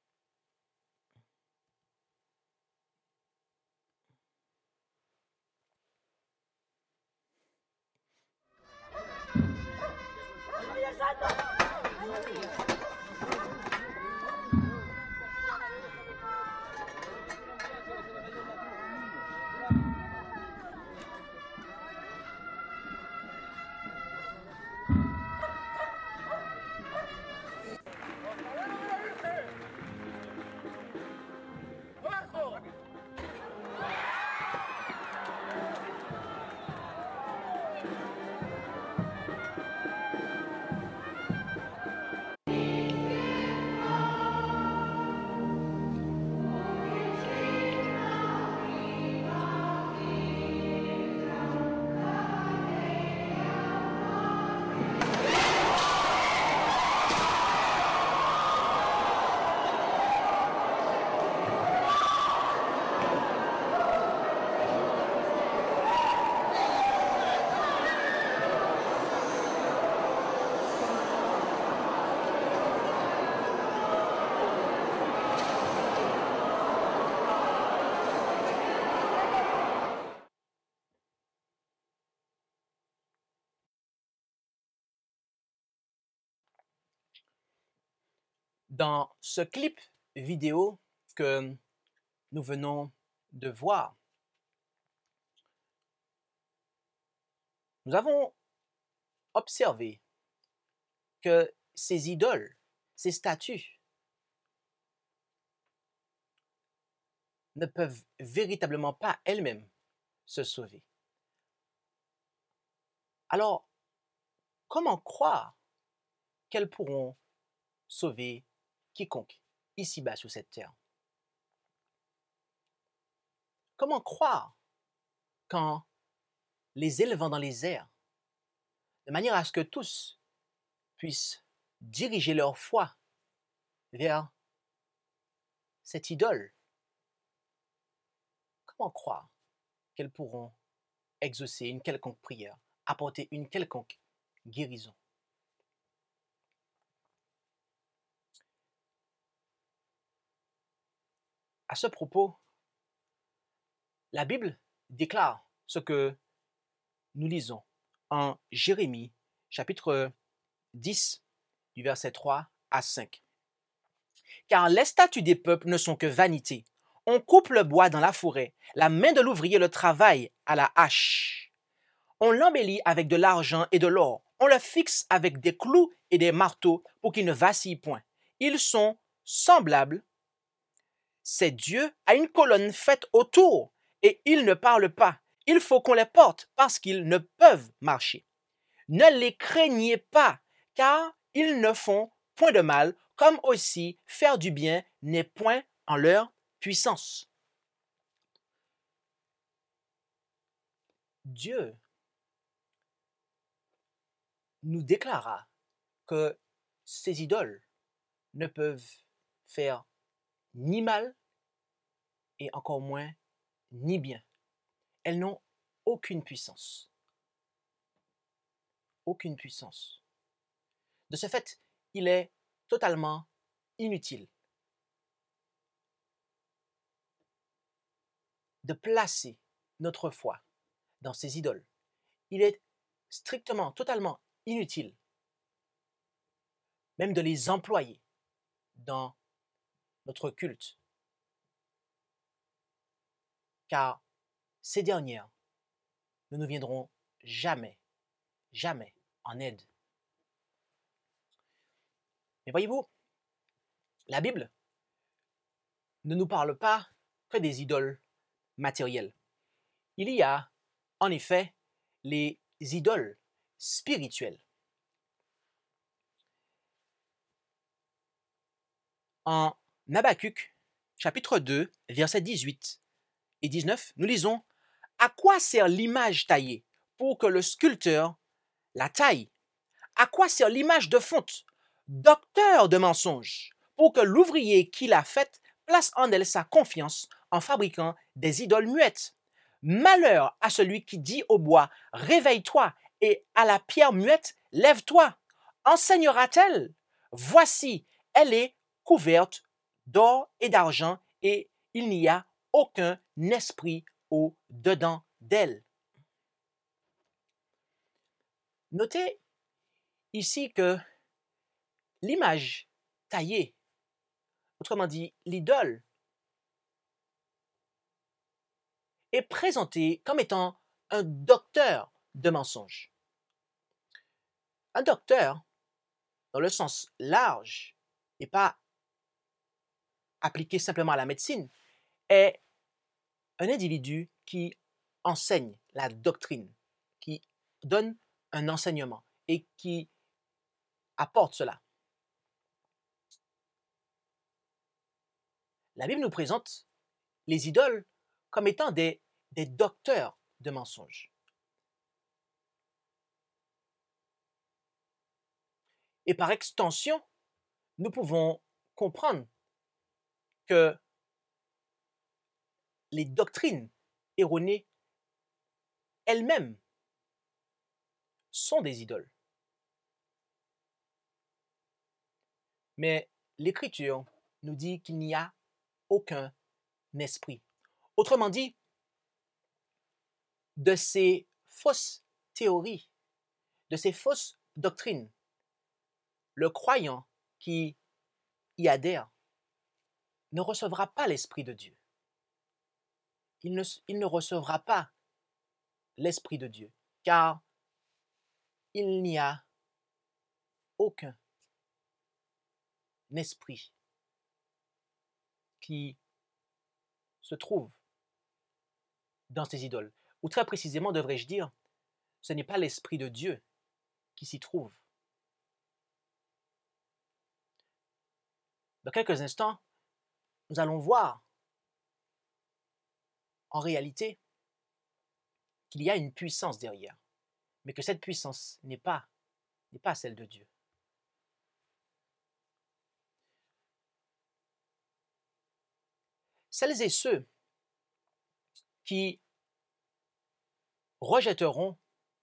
Dans ce clip vidéo que nous venons de voir, nous avons observé que ces idoles, ces statues, ne peuvent véritablement pas elles-mêmes se sauver. Alors, comment croire qu'elles pourront sauver quiconque ici-bas sur cette terre? Comment croire qu'en les élevant dans les airs, de manière à ce que tous puissent diriger leur foi vers cette idole, comment croire qu'elles pourront exaucer une quelconque prière, apporter une quelconque guérison? À ce propos, la Bible déclare ce que nous lisons en Jérémie, chapitre 10, du verset 3 à 5. Car les statues des peuples ne sont que vanité. On coupe le bois dans la forêt, la main de l'ouvrier le travaille à la hache. On l'embellit avec de l'argent et de l'or. On le fixe avec des clous et des marteaux pour qu'il ne vacille point. Ils sont semblables, ces dieux, à une colonne faite autour, et ils ne parlent pas. Il faut qu'on les porte parce qu'ils ne peuvent marcher. Ne les craignez pas, car ils ne font point de mal, comme aussi faire du bien n'est point en leur puissance. Dieu nous déclara que ces idoles ne peuvent faire ni mal et encore moins ni bien. Elles n'ont aucune puissance. Aucune puissance. De ce fait, il est totalement inutile de placer notre foi dans ces idoles. Il est strictement, totalement inutile même de les employer dans notre culte, car ces dernières ne nous viendront jamais, jamais en aide. Mais voyez-vous, la Bible ne nous parle pas que des idoles matérielles. Il y a, en effet, les idoles spirituelles. En Habakkuk, chapitre 2, versets 18 et 19, nous lisons « À quoi sert l'image taillée pour que le sculpteur la taille? À quoi sert l'image de fonte, docteur de mensonges, pour que l'ouvrier qui l'a faite place en elle sa confiance en fabriquant des idoles muettes. Malheur à celui qui dit au bois, réveille-toi, et à la pierre muette, lève-toi. Enseignera-t-elle? Voici, elle est couverte d'or et d'argent, et il n'y a aucun esprit au-dedans d'elle. Notez ici que l'image taillée, autrement dit l'idole, est présentée comme étant un docteur de mensonges. Un docteur, dans le sens large, et pas appliqué simplement à la médecine, est un individu qui enseigne la doctrine, qui donne un enseignement et qui apporte cela. La Bible nous présente les idoles comme étant des docteurs de mensonges. Et par extension, nous pouvons comprendre que les doctrines erronées elles-mêmes sont des idoles. Mais l'Écriture nous dit qu'il n'y a aucun esprit. Autrement dit, de ces fausses théories, de ces fausses doctrines, le croyant qui y adhère ne recevra pas l'Esprit de Dieu. Il ne recevra pas l'Esprit de Dieu, car il n'y a aucun esprit qui se trouve dans ces idoles. Ou très précisément, devrais-je dire, ce n'est pas l'Esprit de Dieu qui s'y trouve. Dans quelques instants, nous allons voir en réalité qu'il y a une puissance derrière, mais que cette puissance n'est pas celle de Dieu. Celles et ceux qui rejetteront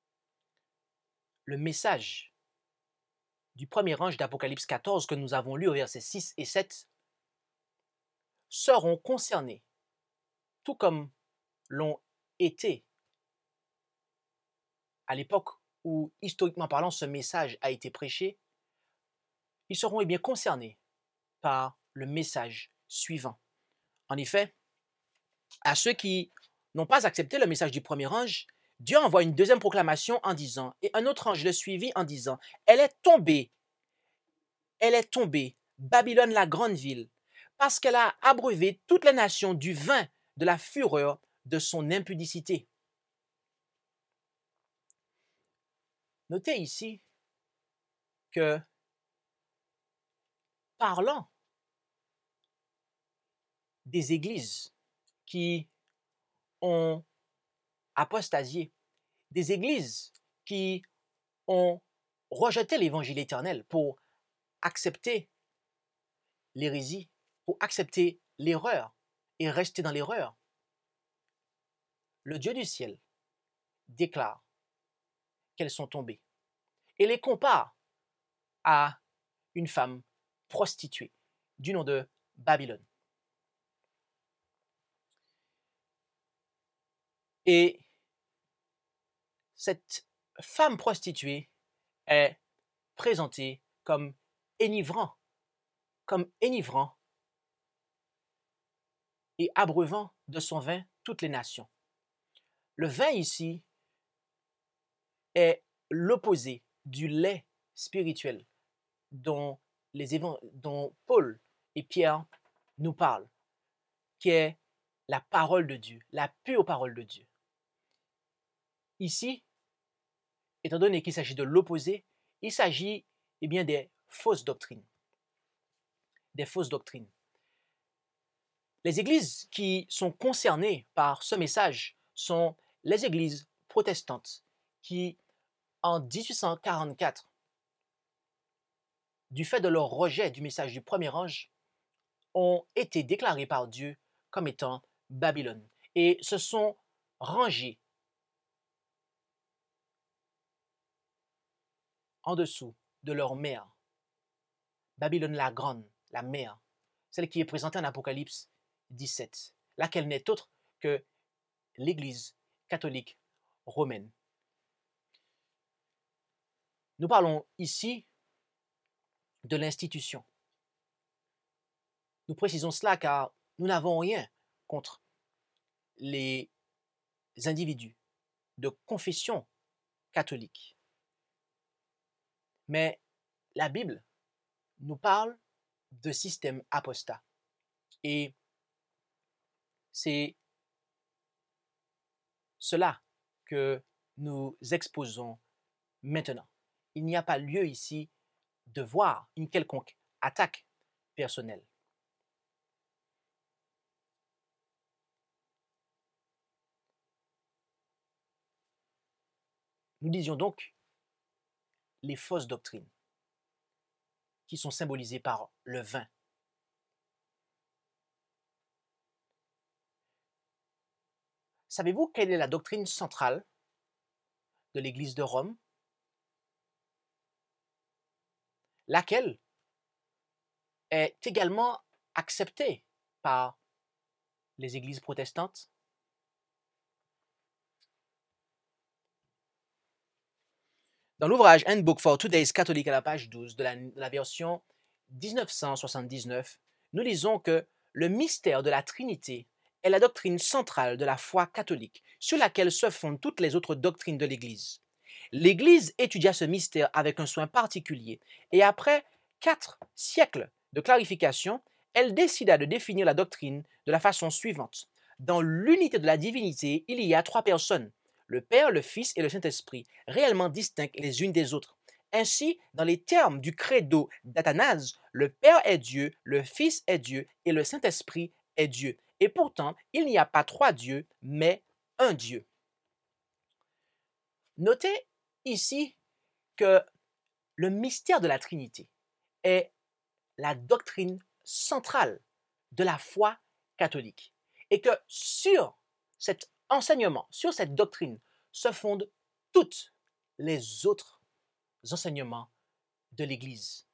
le message du premier ange d'Apocalypse 14 que nous avons lu au verset 6 et 7 seront concernés, tout comme l'ont été à l'époque où, historiquement parlant, ce message a été prêché. Ils seront bien concernés par le message suivant. En effet, à ceux qui n'ont pas accepté le message du premier ange, Dieu envoie une deuxième proclamation en disant, et un autre ange le suivit en disant, elle est tombée, Babylone la grande ville, parce qu'elle a abreuvé toutes les nations du vin de la fureur de son impudicité. Notez ici que, parlant des églises qui ont apostasié, des églises qui ont rejeté l'évangile éternel pour accepter l'hérésie, pour accepter l'erreur et rester dans l'erreur, le Dieu du ciel déclare qu'elles sont tombées et les compare à une femme prostituée du nom de Babylone. Et cette femme prostituée est présentée comme enivrant et abreuvant de son vin toutes les nations. Le vin ici est l'opposé du lait spirituel dont Paul et Pierre nous parlent, qui est la parole de Dieu, la pure parole de Dieu. Ici, étant donné qu'il s'agit de l'opposé, il s'agit des fausses doctrines. Des fausses doctrines. Les églises qui sont concernées par ce message sont les églises protestantes qui, en 1844, du fait de leur rejet du message du premier ange, ont été déclarées par Dieu comme étant Babylone et se sont rangés en dessous de leur mère, Babylone la grande, la mère, celle qui est présentée en Apocalypse 17, laquelle n'est autre que l'Église catholique romaine. Nous parlons ici de l'institution. Nous précisons cela car nous n'avons rien contre les individus de confession catholique. Mais la Bible nous parle de système apostat. Et c'est cela que nous exposons maintenant. Il n'y a pas lieu ici de voir une quelconque attaque personnelle. Nous disions donc les fausses doctrines qui sont symbolisées par le vin. Savez-vous quelle est la doctrine centrale de l'Église de Rome, laquelle est également acceptée par les églises protestantes? Dans l'ouvrage Handbook for Today's Catholic à la page 12 de la version 1979, nous lisons que le mystère de la Trinité est la doctrine centrale de la foi catholique, sur laquelle se fondent toutes les autres doctrines de l'Église. L'Église étudia ce mystère avec un soin particulier, et après 4 siècles de clarification, elle décida de définir la doctrine de la façon suivante. Dans l'unité de la divinité, il y a 3 personnes, le Père, le Fils et le Saint-Esprit, réellement distinctes les unes des autres. Ainsi, dans les termes du credo d'Athanase, le Père est Dieu, le Fils est Dieu et le Saint-Esprit est Dieu. Et pourtant, il n'y a pas 3 dieux, mais un Dieu. Notez ici que le mystère de la Trinité est la doctrine centrale de la foi catholique et que sur cet enseignement, sur cette doctrine, se fondent tous les autres enseignements de l'Église.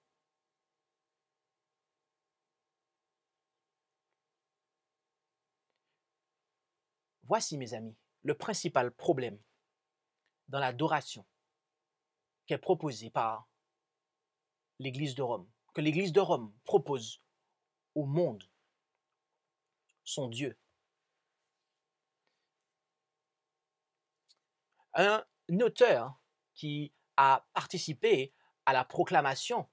Voici, mes amis, le principal problème dans l'adoration qui est proposée par l'Église de Rome, que l'Église de Rome propose au monde, son Dieu. Un auteur qui a participé à la proclamation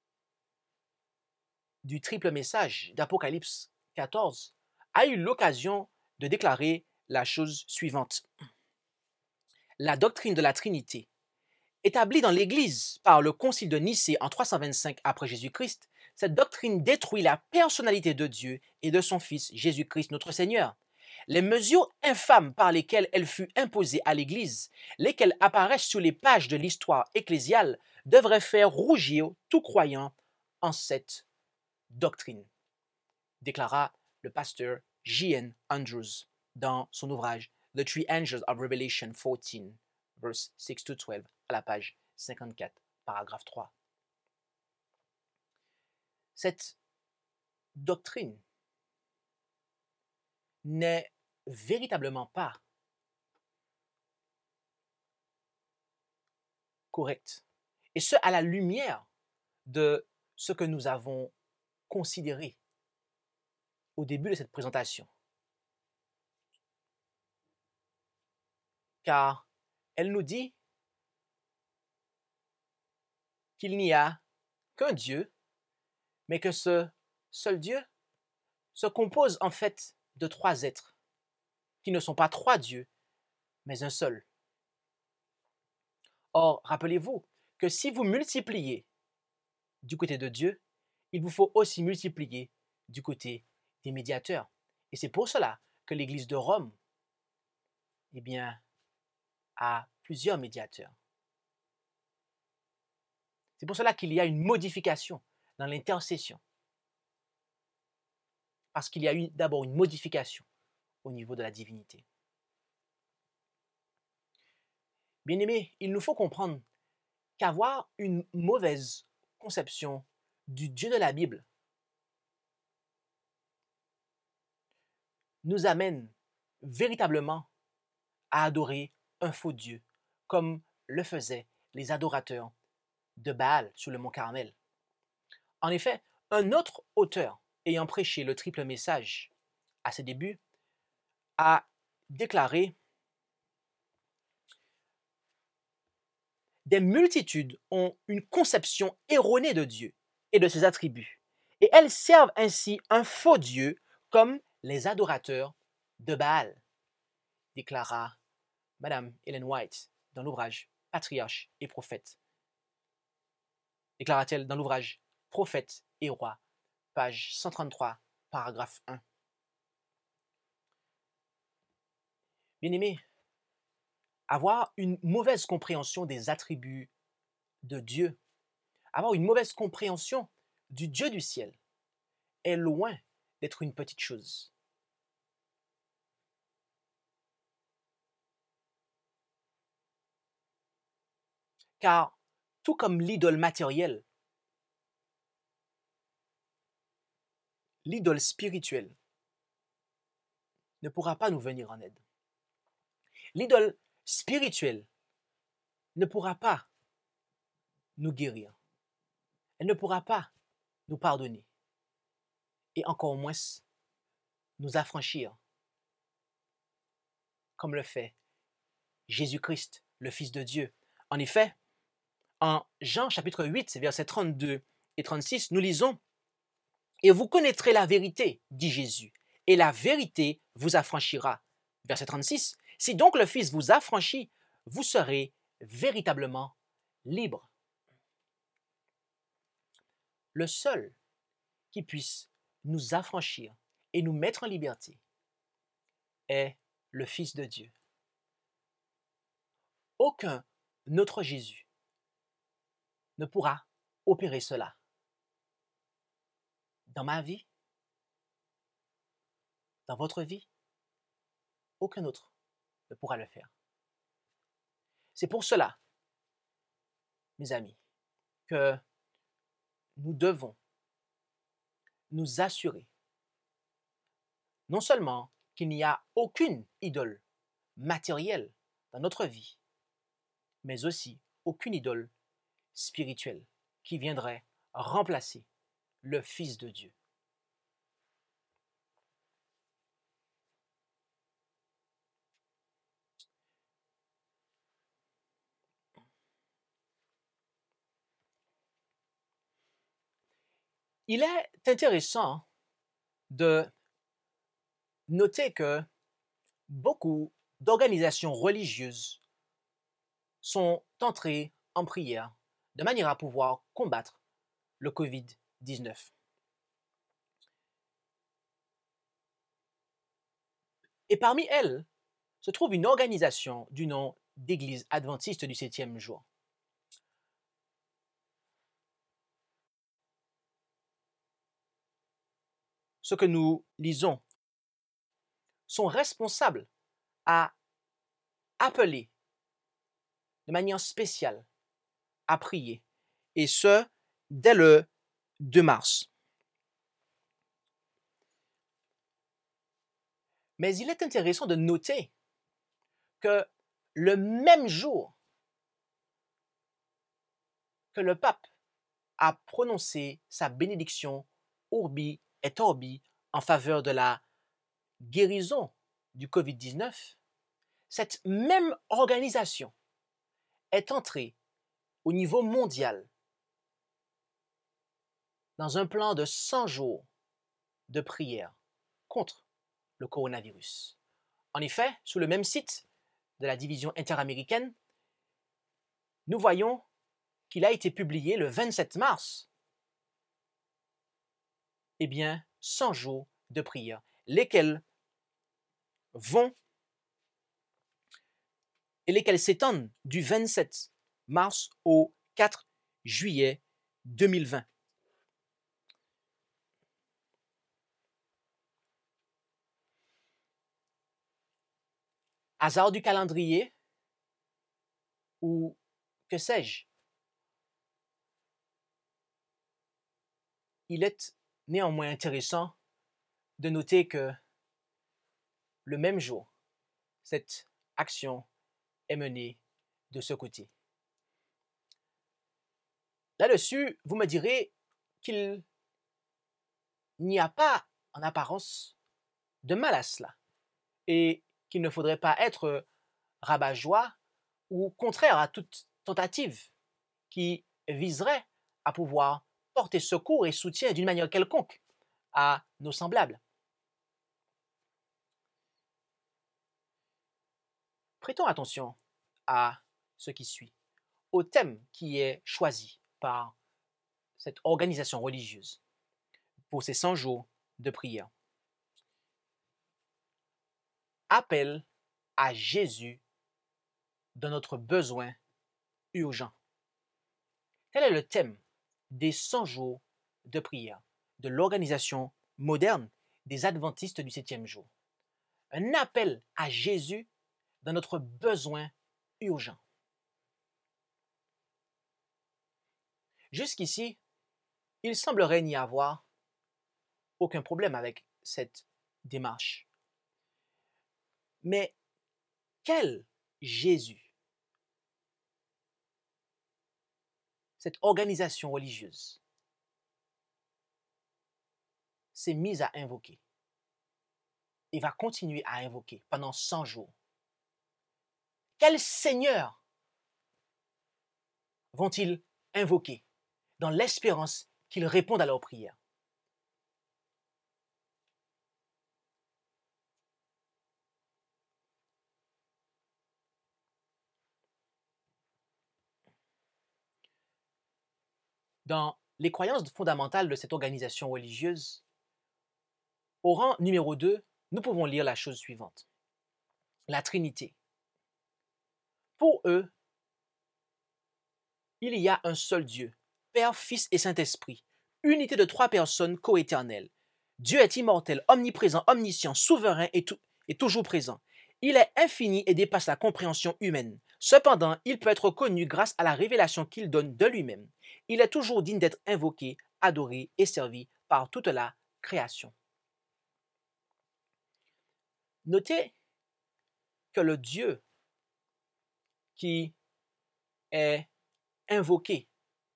du triple message d'Apocalypse 14 a eu l'occasion de déclarer la chose suivante. La doctrine de la Trinité, établie dans l'Église par le Concile de Nicée en 325 après Jésus-Christ, cette doctrine détruit la personnalité de Dieu et de son Fils Jésus-Christ notre Seigneur. Les mesures infâmes par lesquelles elle fut imposée à l'Église, lesquelles apparaissent sur les pages de l'histoire ecclésiale, devraient faire rougir tout croyant en cette doctrine, déclara le pasteur J.N. Andrews dans son ouvrage The Three Angels of Revelation 14, verse 6-12, à la page 54, paragraphe 3. Cette doctrine n'est véritablement pas correcte. Et ce, à la lumière de ce que nous avons considéré au début de cette présentation. Car elle nous dit qu'il n'y a qu'un Dieu, mais que ce seul Dieu se compose en fait de 3 êtres, qui ne sont pas 3 dieux, mais un seul. Or, rappelez-vous que si vous multipliez du côté de Dieu, il vous faut aussi multiplier du côté des médiateurs. Et c'est pour cela que l'Église de Rome, a plusieurs médiateurs. C'est pour cela qu'il y a une modification dans l'intercession. Parce qu'il y a eu d'abord une modification au niveau de la divinité. Bien-aimés, il nous faut comprendre qu'avoir une mauvaise conception du Dieu de la Bible nous amène véritablement à adorer un faux Dieu, comme le faisaient les adorateurs de Baal sur le mont Carmel. En effet, un autre auteur ayant prêché le triple message à ses débuts a déclaré: des multitudes ont une conception erronée de Dieu et de ses attributs, et elles servent ainsi un faux Dieu comme les adorateurs de Baal, déclara Madame Ellen White dans l'ouvrage Patriarche et prophète. Déclara-t-elle dans l'ouvrage Prophète et roi, page 133, paragraphe 1. Bien-aimés, avoir une mauvaise compréhension des attributs de Dieu, avoir une mauvaise compréhension du Dieu du ciel, est loin d'être une petite chose. Car, tout comme l'idole matérielle, l'idole spirituelle ne pourra pas nous venir en aide. L'idole spirituelle ne pourra pas nous guérir. Elle ne pourra pas nous pardonner. Et encore moins nous affranchir, comme le fait Jésus-Christ, le Fils de Dieu. En effet, en Jean chapitre 8, versets 32 et 36, nous lisons: « Et vous connaîtrez la vérité, dit Jésus, et la vérité vous affranchira. » Verset 36, « Si donc le Fils vous affranchit, vous serez véritablement libres. » Le seul qui puisse nous affranchir et nous mettre en liberté est le Fils de Dieu. Aucun autre Jésus ne pourra opérer cela. Dans ma vie, dans votre vie, aucun autre ne pourra le faire. C'est pour cela, mes amis, que nous devons nous assurer non seulement qu'il n'y a aucune idole matérielle dans notre vie, mais aussi aucune idole spirituelle qui viendrait remplacer le Fils de Dieu. Il est intéressant de noter que beaucoup d'organisations religieuses sont entrées en prière de manière à pouvoir combattre le Covid-19. Et parmi elles se trouve une organisation du nom d'Église adventiste du 7e jour. Ce que nous lisons sont responsables à appeler de manière spéciale à prier, et ce, dès le 2 mars. Mais il est intéressant de noter que le même jour que le pape a prononcé sa bénédiction Urbi et Orbi en faveur de la guérison du Covid-19, cette même organisation est entrée au niveau mondial dans un plan de 100 jours de prière contre le coronavirus. En effet, sur le même site de la division interaméricaine, nous voyons qu'il a été publié le 27 mars, 100 jours de prière, lesquels s'étendent du 27 mars au 4 juillet 2020. hasard du calendrier ou que sais-je. Il est néanmoins intéressant de noter que le même jour, cette action est menée de ce côté. Là-dessus, vous me direz qu'il n'y a pas en apparence de mal à cela et qu'il ne faudrait pas être rabat-joie ou contraire à toute tentative qui viserait à pouvoir porter secours et soutien d'une manière quelconque à nos semblables. Prêtons attention à ce qui suit, au thème qui est choisi par cette organisation religieuse pour ces 100 jours de prière. Appel à Jésus dans notre besoin urgent. Tel est le thème des 100 jours de prière de l'organisation moderne des adventistes du 7e jour. Un appel à Jésus dans notre besoin urgent. Jusqu'ici, il semblerait n'y avoir aucun problème avec cette démarche. Mais quel Jésus? Cette organisation religieuse s'est mise à invoquer et va continuer à invoquer pendant 100 jours. Quel Seigneur vont-ils invoquer dans l'espérance qu'ils répondent à leurs prières? Dans les croyances fondamentales de cette organisation religieuse, au rang numéro 2, nous pouvons lire la chose suivante. La Trinité. Pour eux, il y a un seul Dieu, Père, Fils et Saint-Esprit, unité de 3 personnes coéternelles. Dieu est immortel, omniprésent, omniscient, souverain et toujours présent. Il est infini et dépasse la compréhension humaine. Cependant, il peut être connu grâce à la révélation qu'il donne de lui-même. Il est toujours digne d'être invoqué, adoré et servi par toute la création. Notez que le Dieu qui est invoqué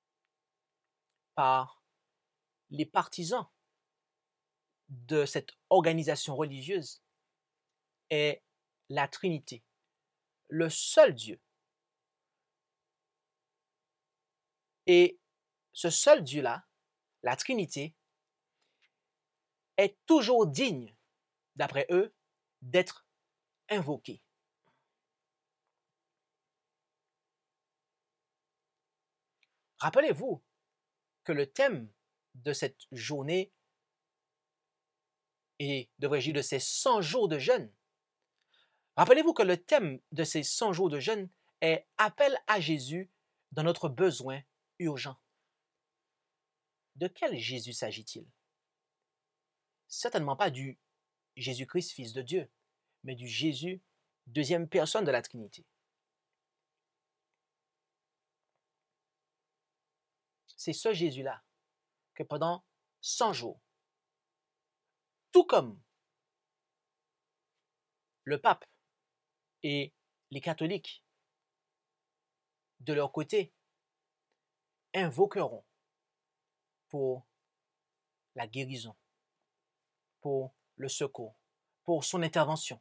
par les partisans de cette organisation religieuse est la Trinité, le seul Dieu. Et ce seul Dieu-là, la Trinité, est toujours digne, d'après eux, d'être invoqué. Rappelez-vous que le thème de cette journée et, devrais-je dire, de ces 100 jours de jeûne, rappelez-vous que le thème de ces 100 jours de jeûne est appel à Jésus dans notre besoin urgent. De quel Jésus s'agit-il? Certainement pas du Jésus-Christ, Fils de Dieu, mais du Jésus, deuxième personne de la Trinité. C'est ce Jésus-là que pendant 100 jours, tout comme le pape et les catholiques, de leur côté, invoqueront pour la guérison, pour le secours, pour son intervention.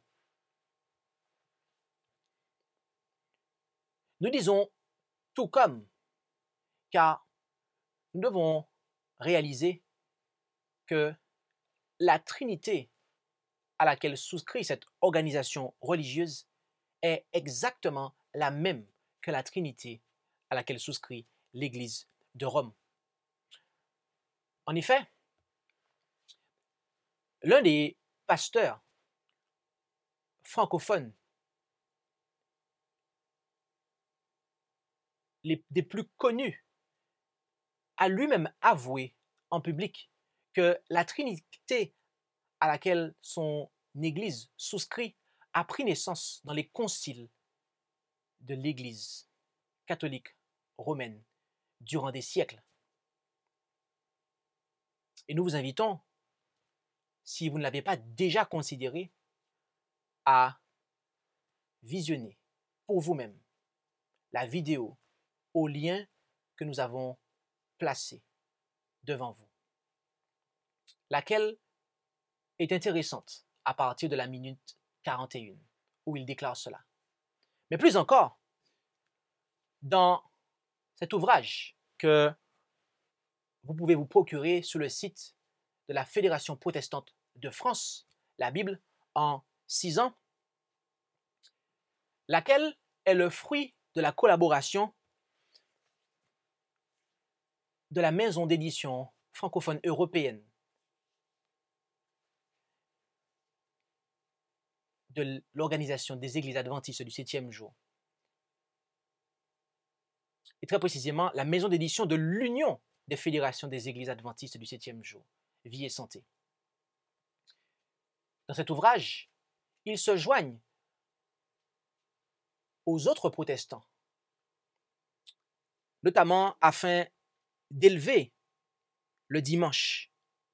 Nous disons tout comme, car nous devons réaliser que la Trinité à laquelle souscrit cette organisation religieuse est exactement la même que la Trinité à laquelle souscrit l'Église de Rome. En effet, l'un des pasteurs francophones des plus connus a lui-même avoué en public que la Trinité à laquelle son Église souscrit a pris naissance dans les conciles de l'Église catholique romaine durant des siècles. Et nous vous invitons, si vous ne l'avez pas déjà considéré, à visionner pour vous-même la vidéo au lien que nous avons placé devant vous, laquelle est intéressante à partir de la minute 41, où il déclare cela. Mais plus encore, dans cet ouvrage que vous pouvez vous procurer sur le site de la Fédération protestante de France, la Bible en 6 ans, laquelle est le fruit de la collaboration de la maison d'édition francophone européenne de l'Organisation des Églises adventistes du 7e jour, et très précisément la maison d'édition de l'Union des fédérations des Églises adventistes du 7e jour, Vie et Santé. Dans cet ouvrage, ils se joignent aux autres protestants, notamment afin d'élever le dimanche.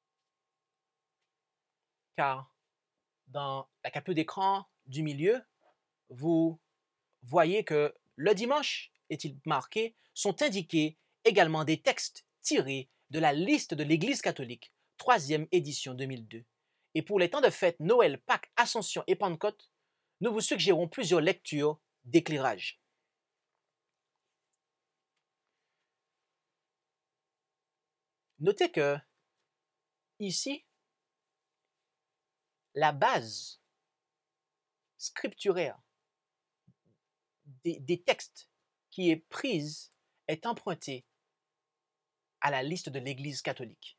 Car dans la capture d'écran du milieu, vous voyez que le dimanche, est-il marqué, sont indiqués également des textes tirés de la liste de l'Église catholique, 3e édition 2002. Et pour les temps de fête, Noël, Pâques, Ascension et Pentecôte, nous vous suggérons plusieurs lectures d'éclairage. Notez que, ici, la base scripturaire des textes qui est prise est empruntée à la liste de l'Église catholique.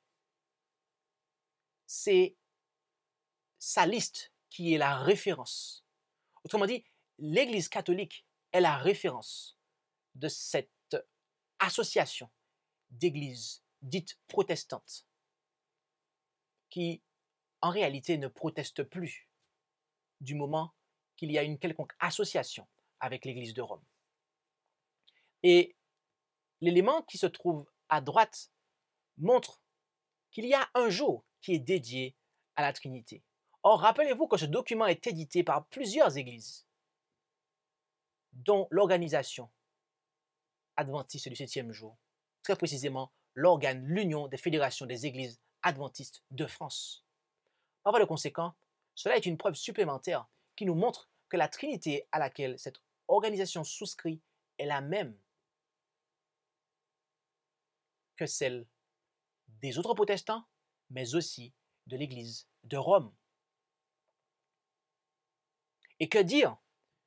C'est sa liste qui est la référence. Autrement dit, l'Église catholique est la référence de cette association d'églises dites protestantes qui, en réalité, ne protestent plus du moment qu'il y a une quelconque association avec l'Église de Rome. Et l'élément qui se trouve à droite montre qu'il y a un jour qui est dédié à la Trinité. Or, rappelez-vous que ce document est édité par plusieurs églises, dont l'organisation adventiste du 7e jour, très précisément l'organe, l'Union des fédérations des églises adventistes de France. Par voie de conséquent, cela est une preuve supplémentaire qui nous montre que la Trinité à laquelle cette organisation souscrit est la même que celle des autres protestants, mais aussi de l'Église de Rome. Et que dire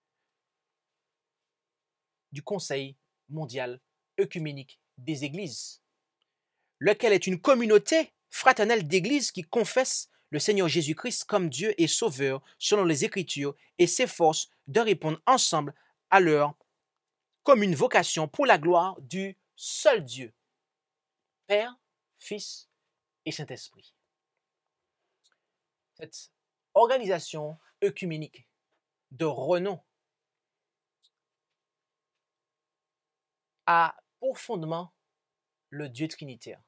du Conseil mondial œcuménique des Églises, lequel est une communauté fraternelle d'églises qui confessent le Seigneur Jésus-Christ comme Dieu et Sauveur selon les Écritures et s'efforcent de répondre ensemble à leur commune vocation pour la gloire du seul Dieu, Père, Fils et Saint-Esprit. Cette organisation œcuménique de renom a pour fondement le Dieu trinitaire,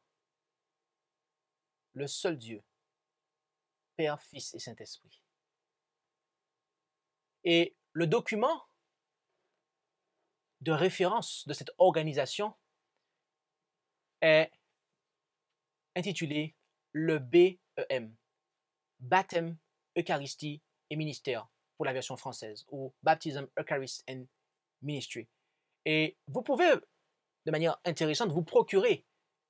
le seul Dieu, Père, Fils et Saint-Esprit. Et le document de référence de cette organisation est intitulé le BEM, Baptême, Eucharistie et Ministère pour la version française, ou Baptism, Eucharist and Ministry. Et vous pouvez, de manière intéressante, vous procurer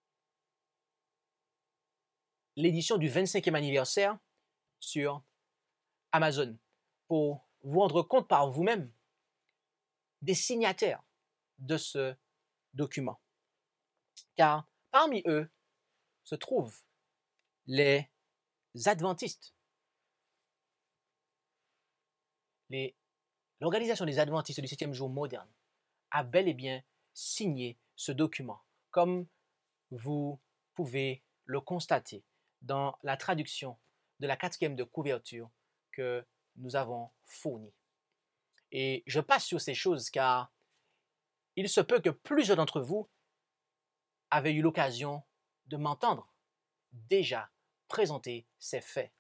l'édition du 25e anniversaire sur Amazon pour vous rendre compte par vous-même des signataires de ce document. Car parmi eux se trouvent les adventistes. L'organisation des adventistes du 7e jour moderne a bel et bien signé ce document, comme vous pouvez le constater dans la traduction de la 4e de couverture que nous avons fournis. Et je passe sur ces choses car il se peut que plusieurs d'entre vous avaient eu l'occasion de m'entendre déjà présenter ces faits.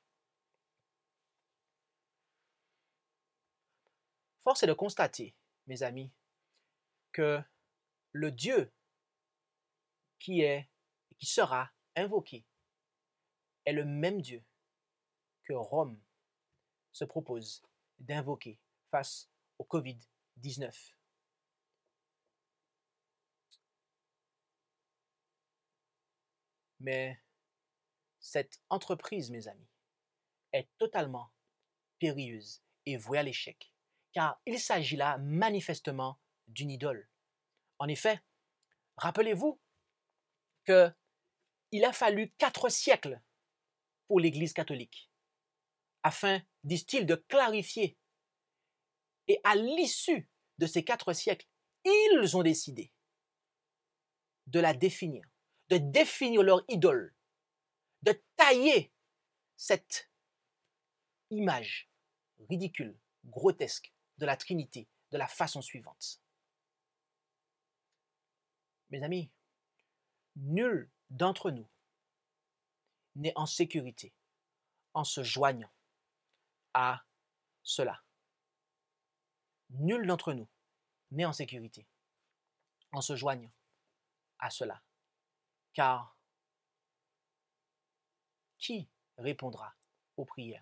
Force est de constater, mes amis, que le Dieu qui sera invoqué est le même Dieu que Rome se propose d'invoquer face au COVID-19. Mais cette entreprise, mes amis, est totalement périlleuse et vouée à l'échec, car il s'agit là manifestement d'une idole. En effet, rappelez-vous qu'il a fallu 4 siècles pour l'Église catholique, afin, disent-ils, de clarifier. Et à l'issue de ces 4 siècles, ils ont décidé de la définir, de définir leur idole, de tailler cette image ridicule, grotesque de la Trinité de la façon suivante. Mes amis, nul d'entre nous n'est en sécurité en se joignant à cela. Nul d'entre nous n'est en sécurité en se joignant à cela. Car qui répondra aux prières?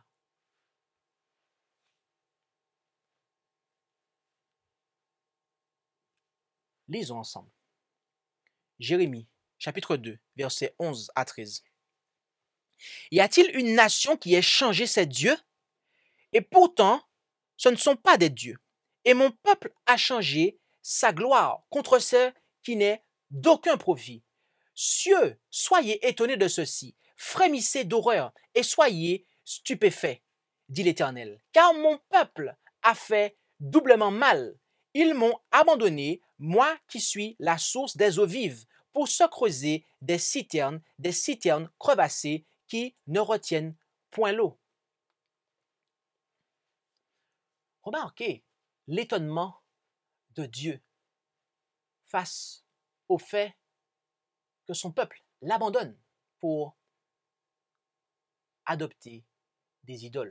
Lisons ensemble. Jérémie, chapitre 2, versets 11 à 13. Y a-t-il une nation qui ait changé ses dieux? Et pourtant, ce ne sont pas des dieux. Et mon peuple a changé sa gloire contre ce qui n'est d'aucun profit. Cieux, soyez étonnés de ceci, frémissez d'horreur et soyez stupéfaits, dit l'Éternel. Car mon peuple a fait doublement mal. Ils m'ont abandonné, moi qui suis la source des eaux vives, pour se creuser des citernes crevassées qui ne retiennent point l'eau. Remarquez l'étonnement de Dieu face au fait que son peuple l'abandonne pour adopter des idoles.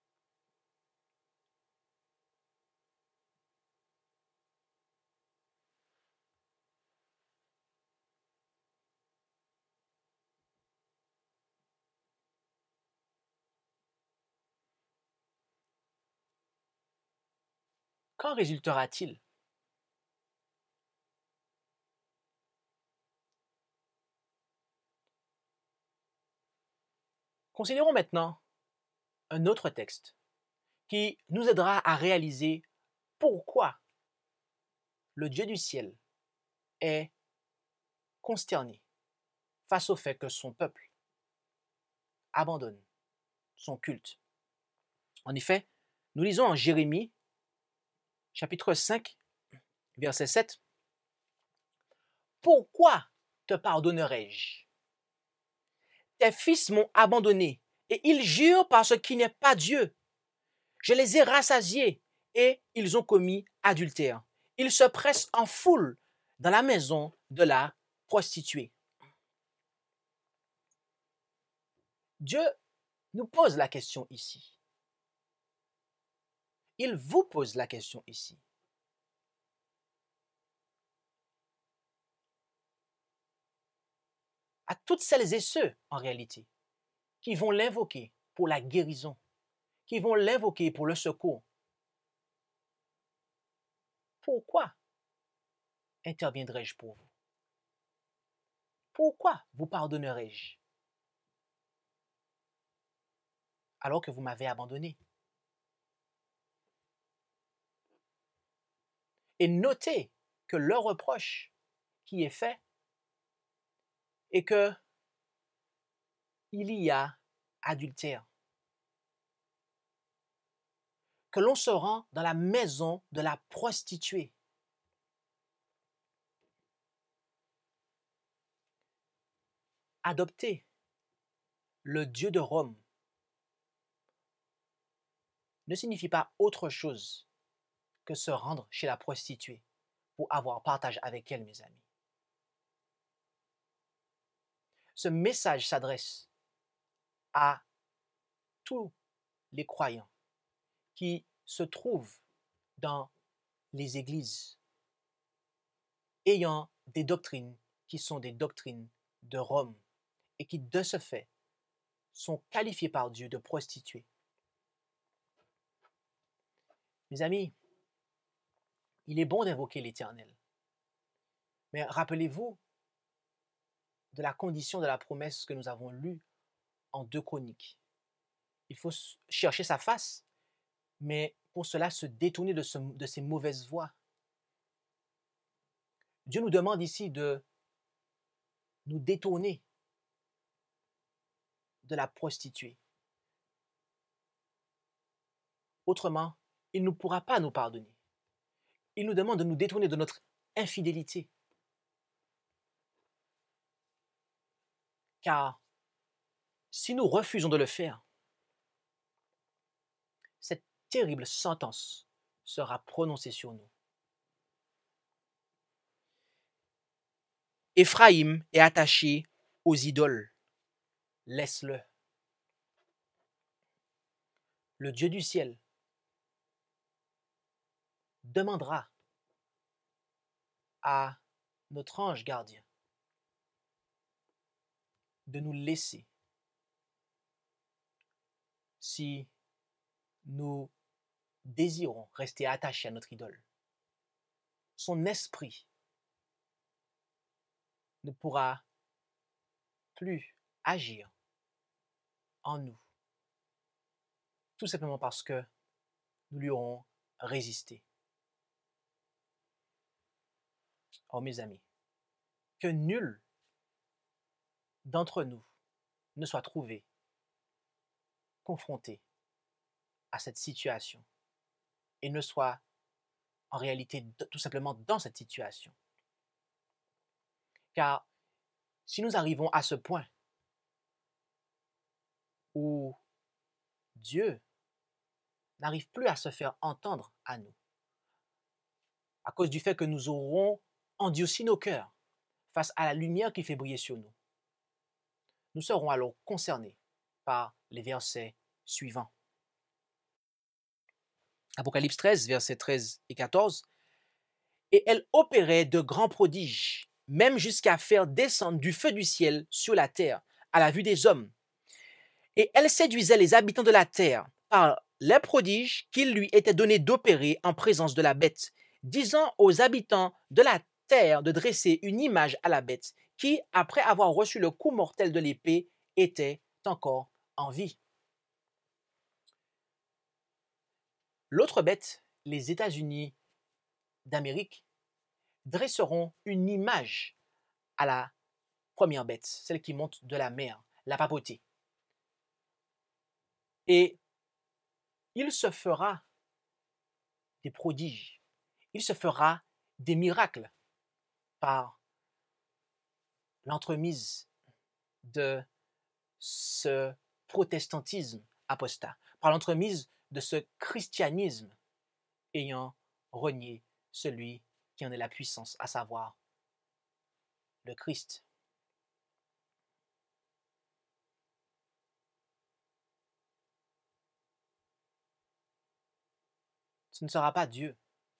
Qu'en résultera-t-il? Considérons maintenant un autre texte qui nous aidera à réaliser pourquoi le Dieu du ciel est consterné face au fait que son peuple abandonne son culte. En effet, nous lisons en Jérémie, chapitre 5, verset 7. « Pourquoi te pardonnerai-je? Tes fils m'ont abandonné, et ils jurent par ce qui n'est pas Dieu. Je les ai rassasiés, et ils ont commis adultère. Ils se pressent en foule dans la maison de la prostituée. » Dieu nous pose la question ici. Il vous pose la question ici. À toutes celles et ceux, en réalité, qui vont l'invoquer pour la guérison, qui vont l'invoquer pour le secours. Pourquoi interviendrai-je pour vous? Pourquoi vous pardonnerai-je alors que vous m'avez abandonné? Et notez que le reproche qui est fait est que il y a adultère, que l'on se rend dans la maison de la prostituée. Adopter le Dieu de Rome ne signifie pas autre chose que se rendre chez la prostituée pour avoir partage avec elle, mes amis. Ce message s'adresse à tous les croyants qui se trouvent dans les églises ayant des doctrines qui sont des doctrines de Rome et qui, de ce fait, sont qualifiées par Dieu de prostituées. Mes amis, il est bon d'invoquer l'Éternel, mais rappelez-vous de la condition de la promesse que nous avons lue en 2 Chroniques. Il faut chercher sa face, mais pour cela se détourner de ces mauvaises voies. Dieu nous demande ici de nous détourner de la prostituée. Autrement, il ne pourra pas nous pardonner. Il nous demande de nous détourner de notre infidélité. Car si nous refusons de le faire, cette terrible sentence sera prononcée sur nous. Éphraïm est attaché aux idoles. Laisse-le. Le Dieu du ciel demandera à notre ange gardien de nous laisser si nous désirons rester attachés à notre idole. Son esprit ne pourra plus agir en nous, tout simplement parce que nous lui aurons résisté. Oh mes amis, que nul d'entre nous ne soit trouvé confronté à cette situation et ne soit en réalité tout simplement dans cette situation. Car si nous arrivons à ce point où Dieu n'arrive plus à se faire entendre à nous, à cause du fait que nous aurons endurci nos cœurs face à la lumière qui fait briller sur nous, nous serons alors concernés par les versets suivants. Apocalypse 13, versets 13 et 14. Et elle opérait de grands prodiges, même jusqu'à faire descendre du feu du ciel sur la terre, à la vue des hommes. Et elle séduisait les habitants de la terre par les prodiges qu'il lui était donné d'opérer en présence de la bête, disant aux habitants de la terre de dresser une image à la bête, qui, après avoir reçu le coup mortel de l'épée, était encore en vie. L'autre bête, les États-Unis d'Amérique, dresseront une image à la première bête, celle qui monte de la mer, la papauté. Et il se fera des prodiges, il se fera des miracles par l'entremise de ce protestantisme apostat, par l'entremise de ce christianisme ayant renié celui qui en est la puissance, à savoir le Christ. Ce ne sera pas Dieu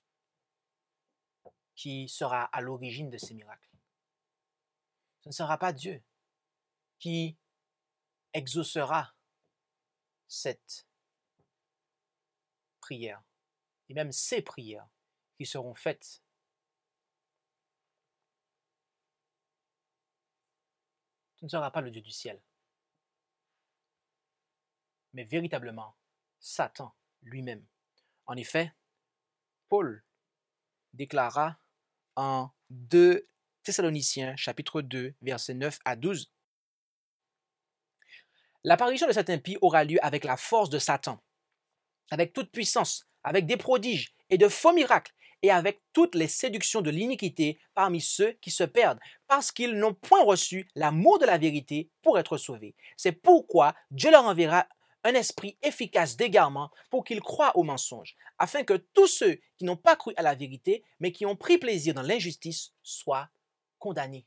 qui sera à l'origine de ces miracles. Ce ne sera pas Dieu qui exaucera cette prière, et même ces prières qui seront faites. Ce ne sera pas le Dieu du ciel, mais véritablement Satan lui-même. En effet, Paul déclara en 2 Thessaloniciens chapitre 2, versets 9 à 12, « L'apparition de cet impie aura lieu avec la force de Satan, avec toute puissance, avec des prodiges et de faux miracles, et avec toutes les séductions de l'iniquité parmi ceux qui se perdent, parce qu'ils n'ont point reçu l'amour de la vérité pour être sauvés. C'est pourquoi Dieu leur enverra un esprit efficace d'égarement pour qu'ils croient au mensonge, afin que tous ceux qui n'ont pas cru à la vérité, mais qui ont pris plaisir dans l'injustice, soient condamnés.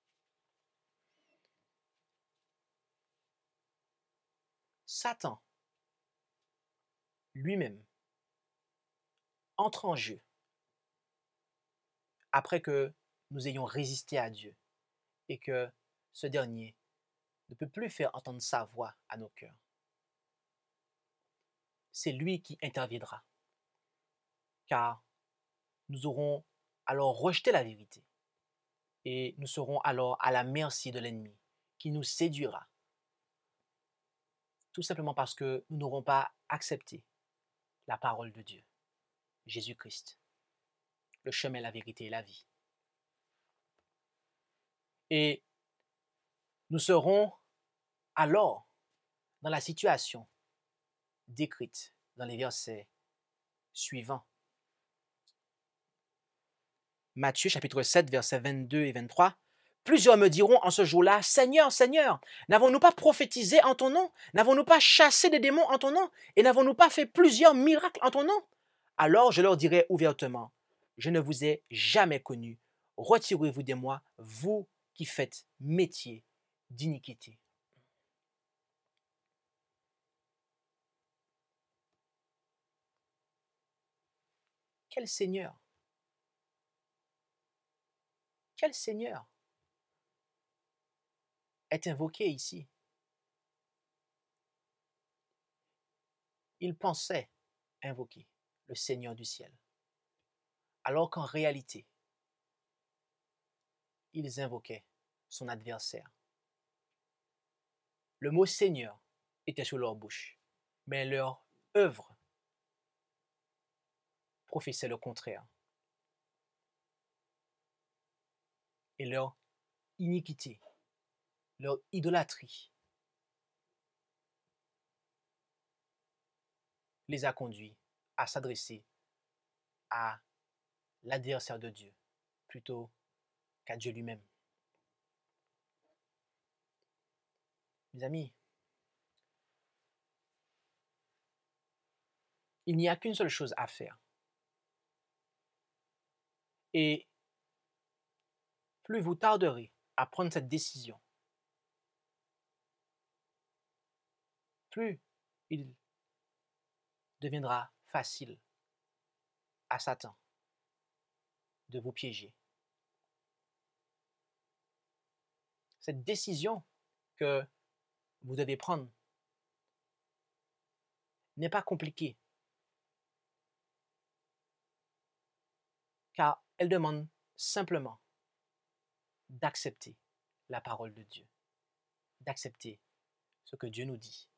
Satan lui-même entre en jeu après que nous ayons résisté à Dieu et que ce dernier ne peut plus faire entendre sa voix à nos cœurs. C'est lui qui interviendra, car nous aurons alors rejeté la vérité et nous serons alors à la merci de l'ennemi qui nous séduira, tout simplement parce que nous n'aurons pas accepté la parole de Dieu, Jésus-Christ, le chemin, la vérité et la vie. Et nous serons alors dans la situation décrite dans les versets suivants. Matthieu chapitre 7, versets 22 et 23. Plusieurs me diront en ce jour-là, Seigneur, Seigneur, n'avons-nous pas prophétisé en ton nom? N'avons-nous pas chassé des démons en ton nom? Et n'avons-nous pas fait plusieurs miracles en ton nom? Alors je leur dirai ouvertement, je ne vous ai jamais connu. Retirez-vous de moi, vous qui faites métier d'iniquité. Quel Seigneur? Quel Seigneur est invoqué ici? Il pensait invoquer le Seigneur du ciel, alors qu'en réalité, ils invoquaient son adversaire. Le mot Seigneur était sur leur bouche, mais leur œuvre professait le contraire. Et leur iniquité, leur idolâtrie les a conduits à s'adresser à l'adversaire de Dieu plutôt qu'à Dieu lui-même. Mes amis, il n'y a qu'une seule chose à faire. Et plus vous tarderez à prendre cette décision, plus il deviendra facile à Satan de vous piéger. Cette décision que vous devez prendre n'est pas compliquée, car elle demande simplement d'accepter la parole de Dieu, d'accepter ce que Dieu nous dit.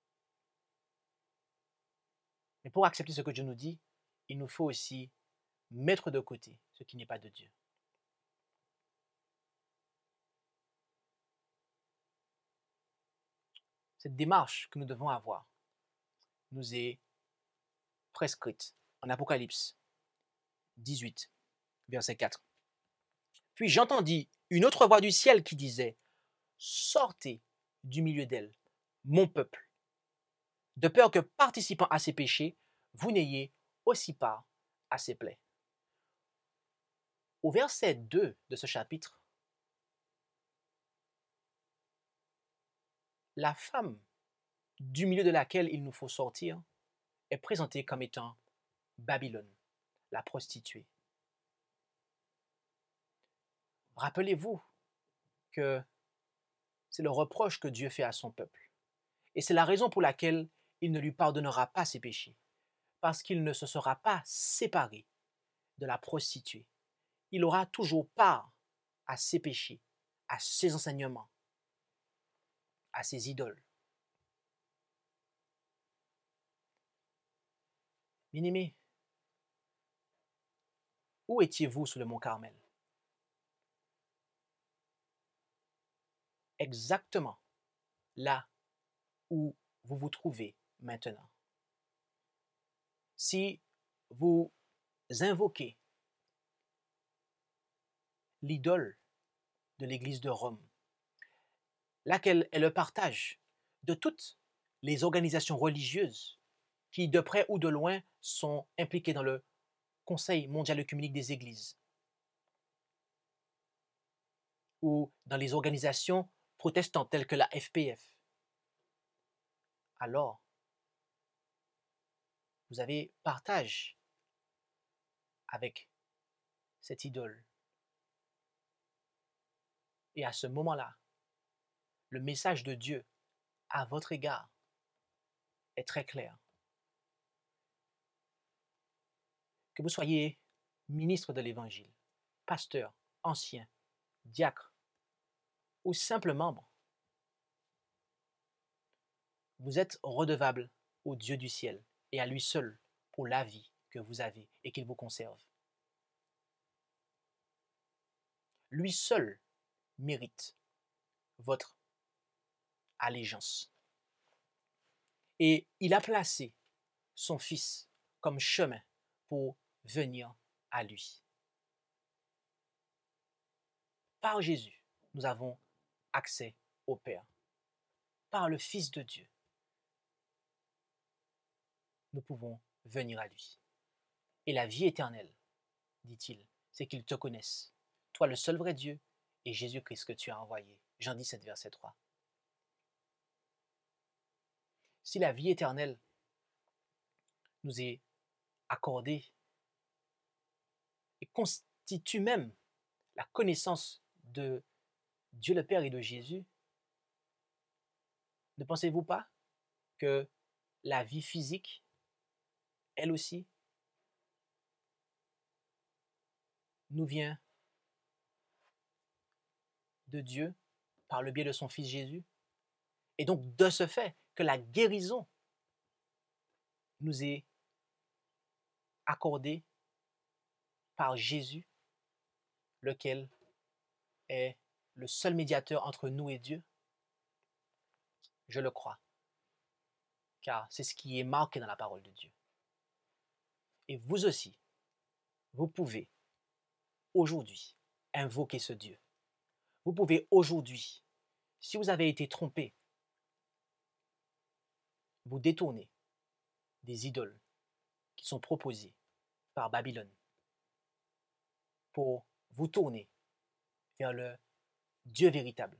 Mais pour accepter ce que Dieu nous dit, il nous faut aussi mettre de côté ce qui n'est pas de Dieu. Cette démarche que nous devons avoir nous est prescrite en Apocalypse 18, verset 4. Puis j'entendis une autre voix du ciel qui disait, « Sortez du milieu d'elle, mon peuple, de peur que, participant à ses péchés, vous n'ayez aussi part à ses plaies. » Au verset 2 de ce chapitre, la femme du milieu de laquelle il nous faut sortir est présentée comme étant Babylone, la prostituée. Rappelez-vous que c'est le reproche que Dieu fait à son peuple. Et c'est la raison pour laquelle il ne lui pardonnera pas ses péchés. Parce qu'il ne se sera pas séparé de la prostituée. Il aura toujours part à ses péchés, à ses enseignements, à ses idoles. Bien-aimés, où étiez-vous sous le mont Carmel? Exactement là où vous vous trouvez maintenant. Si vous invoquez l'idole de l'Église de Rome, laquelle est le partage de toutes les organisations religieuses qui, de près ou de loin, sont impliquées dans le Conseil mondial œcuménique des Églises ou dans les organisations protestantes telles que la FPF, alors vous avez partage avec cette idole. Et à ce moment-là, le message de Dieu à votre égard est très clair. Que vous soyez ministre de l'Évangile, pasteur, ancien, diacre ou simple membre, vous êtes redevable au Dieu du ciel et à lui seul pour la vie que vous avez et qu'il vous conserve. Lui seul mérite votre allégeance. Et il a placé son Fils comme chemin pour venir à lui. Par Jésus, nous avons accès au Père. Par le Fils de Dieu, nous pouvons venir à lui. Et la vie éternelle, dit-il, c'est qu'ils te connaissent, toi le seul vrai Dieu, et Jésus-Christ que tu as envoyé. Jean 17, verset 3. Si la vie éternelle nous est accordée et constitue même la connaissance de Dieu le Père et de Jésus, ne pensez-vous pas que la vie physique, elle aussi, nous vient de Dieu par le biais de son Fils Jésus? Et donc, de ce fait, que la guérison nous est accordée par Jésus, lequel est le seul médiateur entre nous et Dieu? Je le crois, car c'est ce qui est marqué dans la parole de Dieu. Et vous aussi, vous pouvez aujourd'hui invoquer ce Dieu. Vous pouvez aujourd'hui, si vous avez été trompé, vous détourner des idoles qui sont proposées par Babylone pour vous tourner vers le Dieu véritable.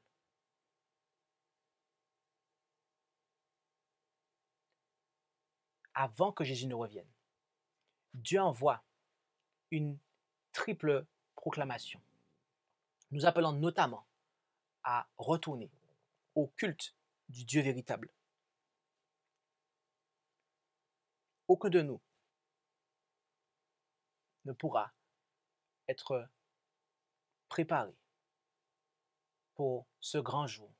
Avant que Jésus ne revienne, Dieu envoie une triple proclamation, nous appelant notamment à retourner au culte du Dieu véritable. Aucun de nous ne pourra être préparé pour ce grand jour,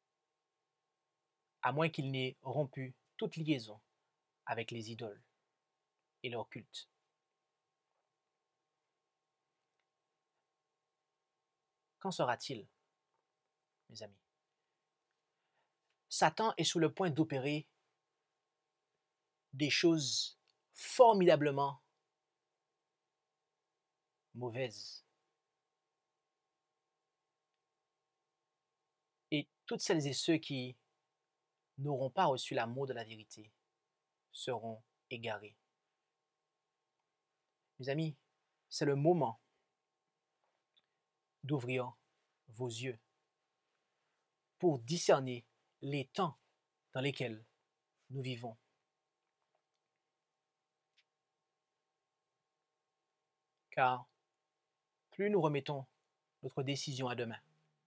à moins qu'il n'ait rompu toute liaison avec les idoles et leur culte. Qu'en sera-t-il, mes amis? Satan est sur le point d'opérer des choses formidablement mauvaises. Et toutes celles et ceux qui n'auront pas reçu l'amour de la vérité seront égarés. Mes amis, c'est le moment d'ouvrir vos yeux pour discerner les temps dans lesquels nous vivons. Car plus nous remettons notre décision à demain,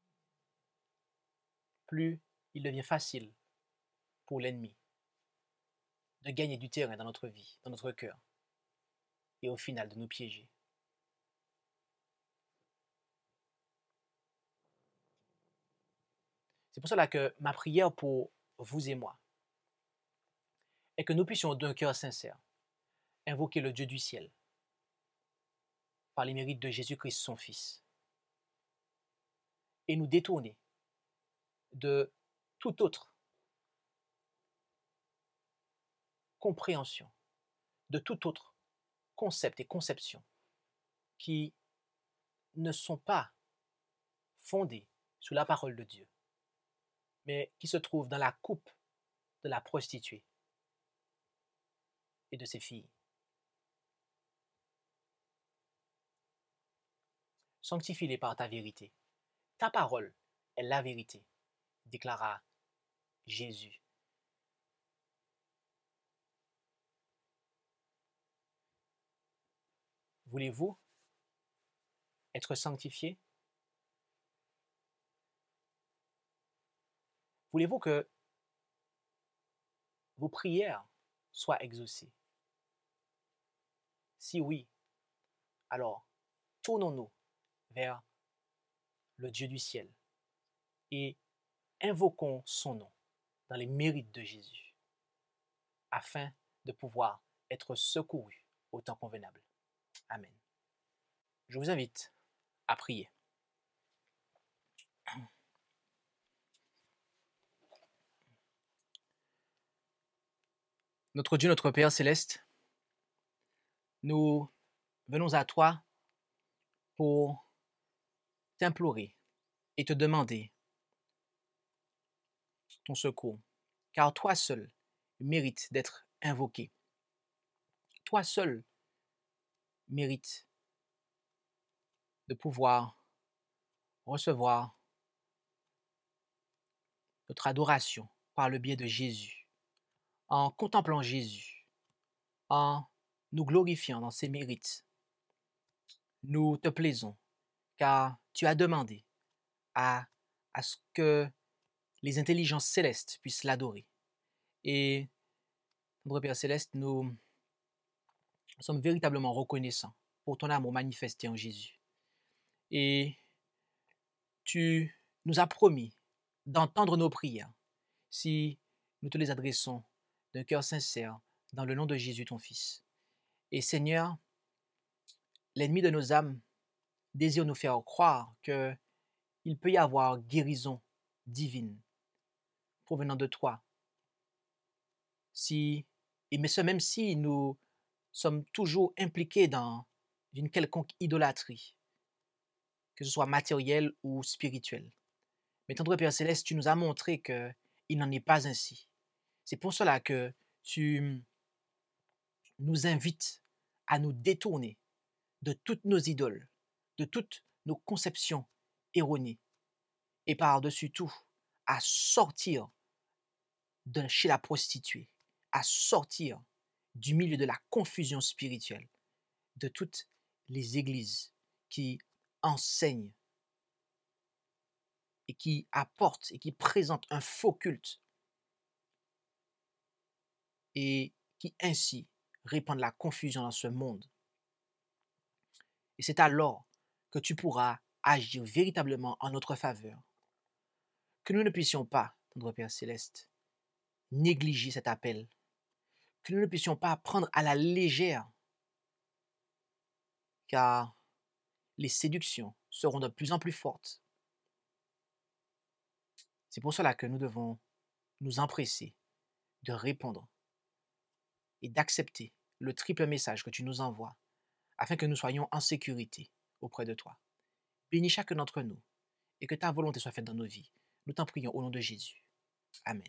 plus il devient facile pour l'ennemi de gagner du terrain dans notre vie, dans notre cœur, et au final de nous piéger. C'est pour cela que ma prière pour vous et moi est que nous puissions d'un cœur sincère invoquer le Dieu du ciel par les mérites de Jésus-Christ, son Fils, et nous détourner de toute autre compréhension, de tout autre concept et conception qui ne sont pas fondés sur la parole de Dieu, mais qui se trouvent dans la coupe de la prostituée et de ses filles. Sanctifie-les par ta vérité. Ta parole est la vérité, déclara Jésus. Voulez-vous être sanctifié? Voulez-vous que vos prières soient exaucées? Si oui, alors tournons-nous vers le Dieu du ciel et invoquons son nom dans les mérites de Jésus afin de pouvoir être secourus au temps convenable. Amen. Je vous invite à prier. Notre Dieu, notre Père céleste, nous venons à toi pour t'implorer et te demander ton secours, car toi seul mérites d'être invoqué. Toi seul mérites de pouvoir recevoir notre adoration par le biais de Jésus, en contemplant Jésus, en nous glorifiant dans ses mérites. Nous te plaisons, car tu as demandé à ce que les intelligences célestes puissent l'adorer. Et, notre Père céleste, nous sommes véritablement reconnaissants pour ton amour manifesté en Jésus. Et tu nous as promis d'entendre nos prières si nous te les adressons d'un cœur sincère dans le nom de Jésus, ton Fils. Et Seigneur, l'ennemi de nos âmes désire nous faire croire qu'il peut y avoir guérison divine provenant de toi. Même si nous sommes toujours impliqués dans une quelconque idolâtrie, que ce soit matérielle ou spirituelle. Mais tendre Père Céleste, tu nous as montré qu'il n'en est pas ainsi. C'est pour cela que tu nous invites à nous détourner de toutes nos idoles, de toutes nos conceptions erronées, et par-dessus tout, à sortir de chez la prostituée, à sortir du milieu de la confusion spirituelle, de toutes les églises qui enseignent et qui apportent et qui présentent un faux culte et qui ainsi répandent la confusion dans ce monde. Et c'est alors que tu pourras agir véritablement en notre faveur. Que nous ne puissions pas, notre Père Céleste, négliger cet appel. Que nous ne puissions pas prendre à la légère, car les séductions seront de plus en plus fortes. C'est pour cela que nous devons nous empresser de répondre et d'accepter le triple message que tu nous envoies, afin que nous soyons en sécurité auprès de toi. Bénis chacun d'entre nous et que ta volonté soit faite dans nos vies. Nous t'en prions au nom de Jésus. Amen.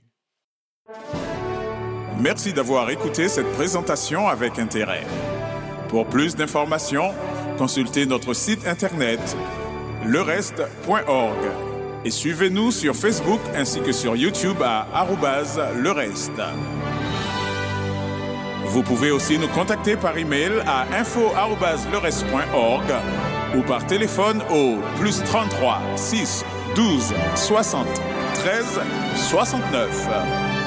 Merci d'avoir écouté cette présentation avec intérêt. Pour plus d'informations, consultez notre site internet lereste.org et suivez-nous sur Facebook ainsi que sur YouTube à @lereste. Vous pouvez aussi nous contacter par email à info@lereste.org ou par téléphone au +33 6 12 60 13 69.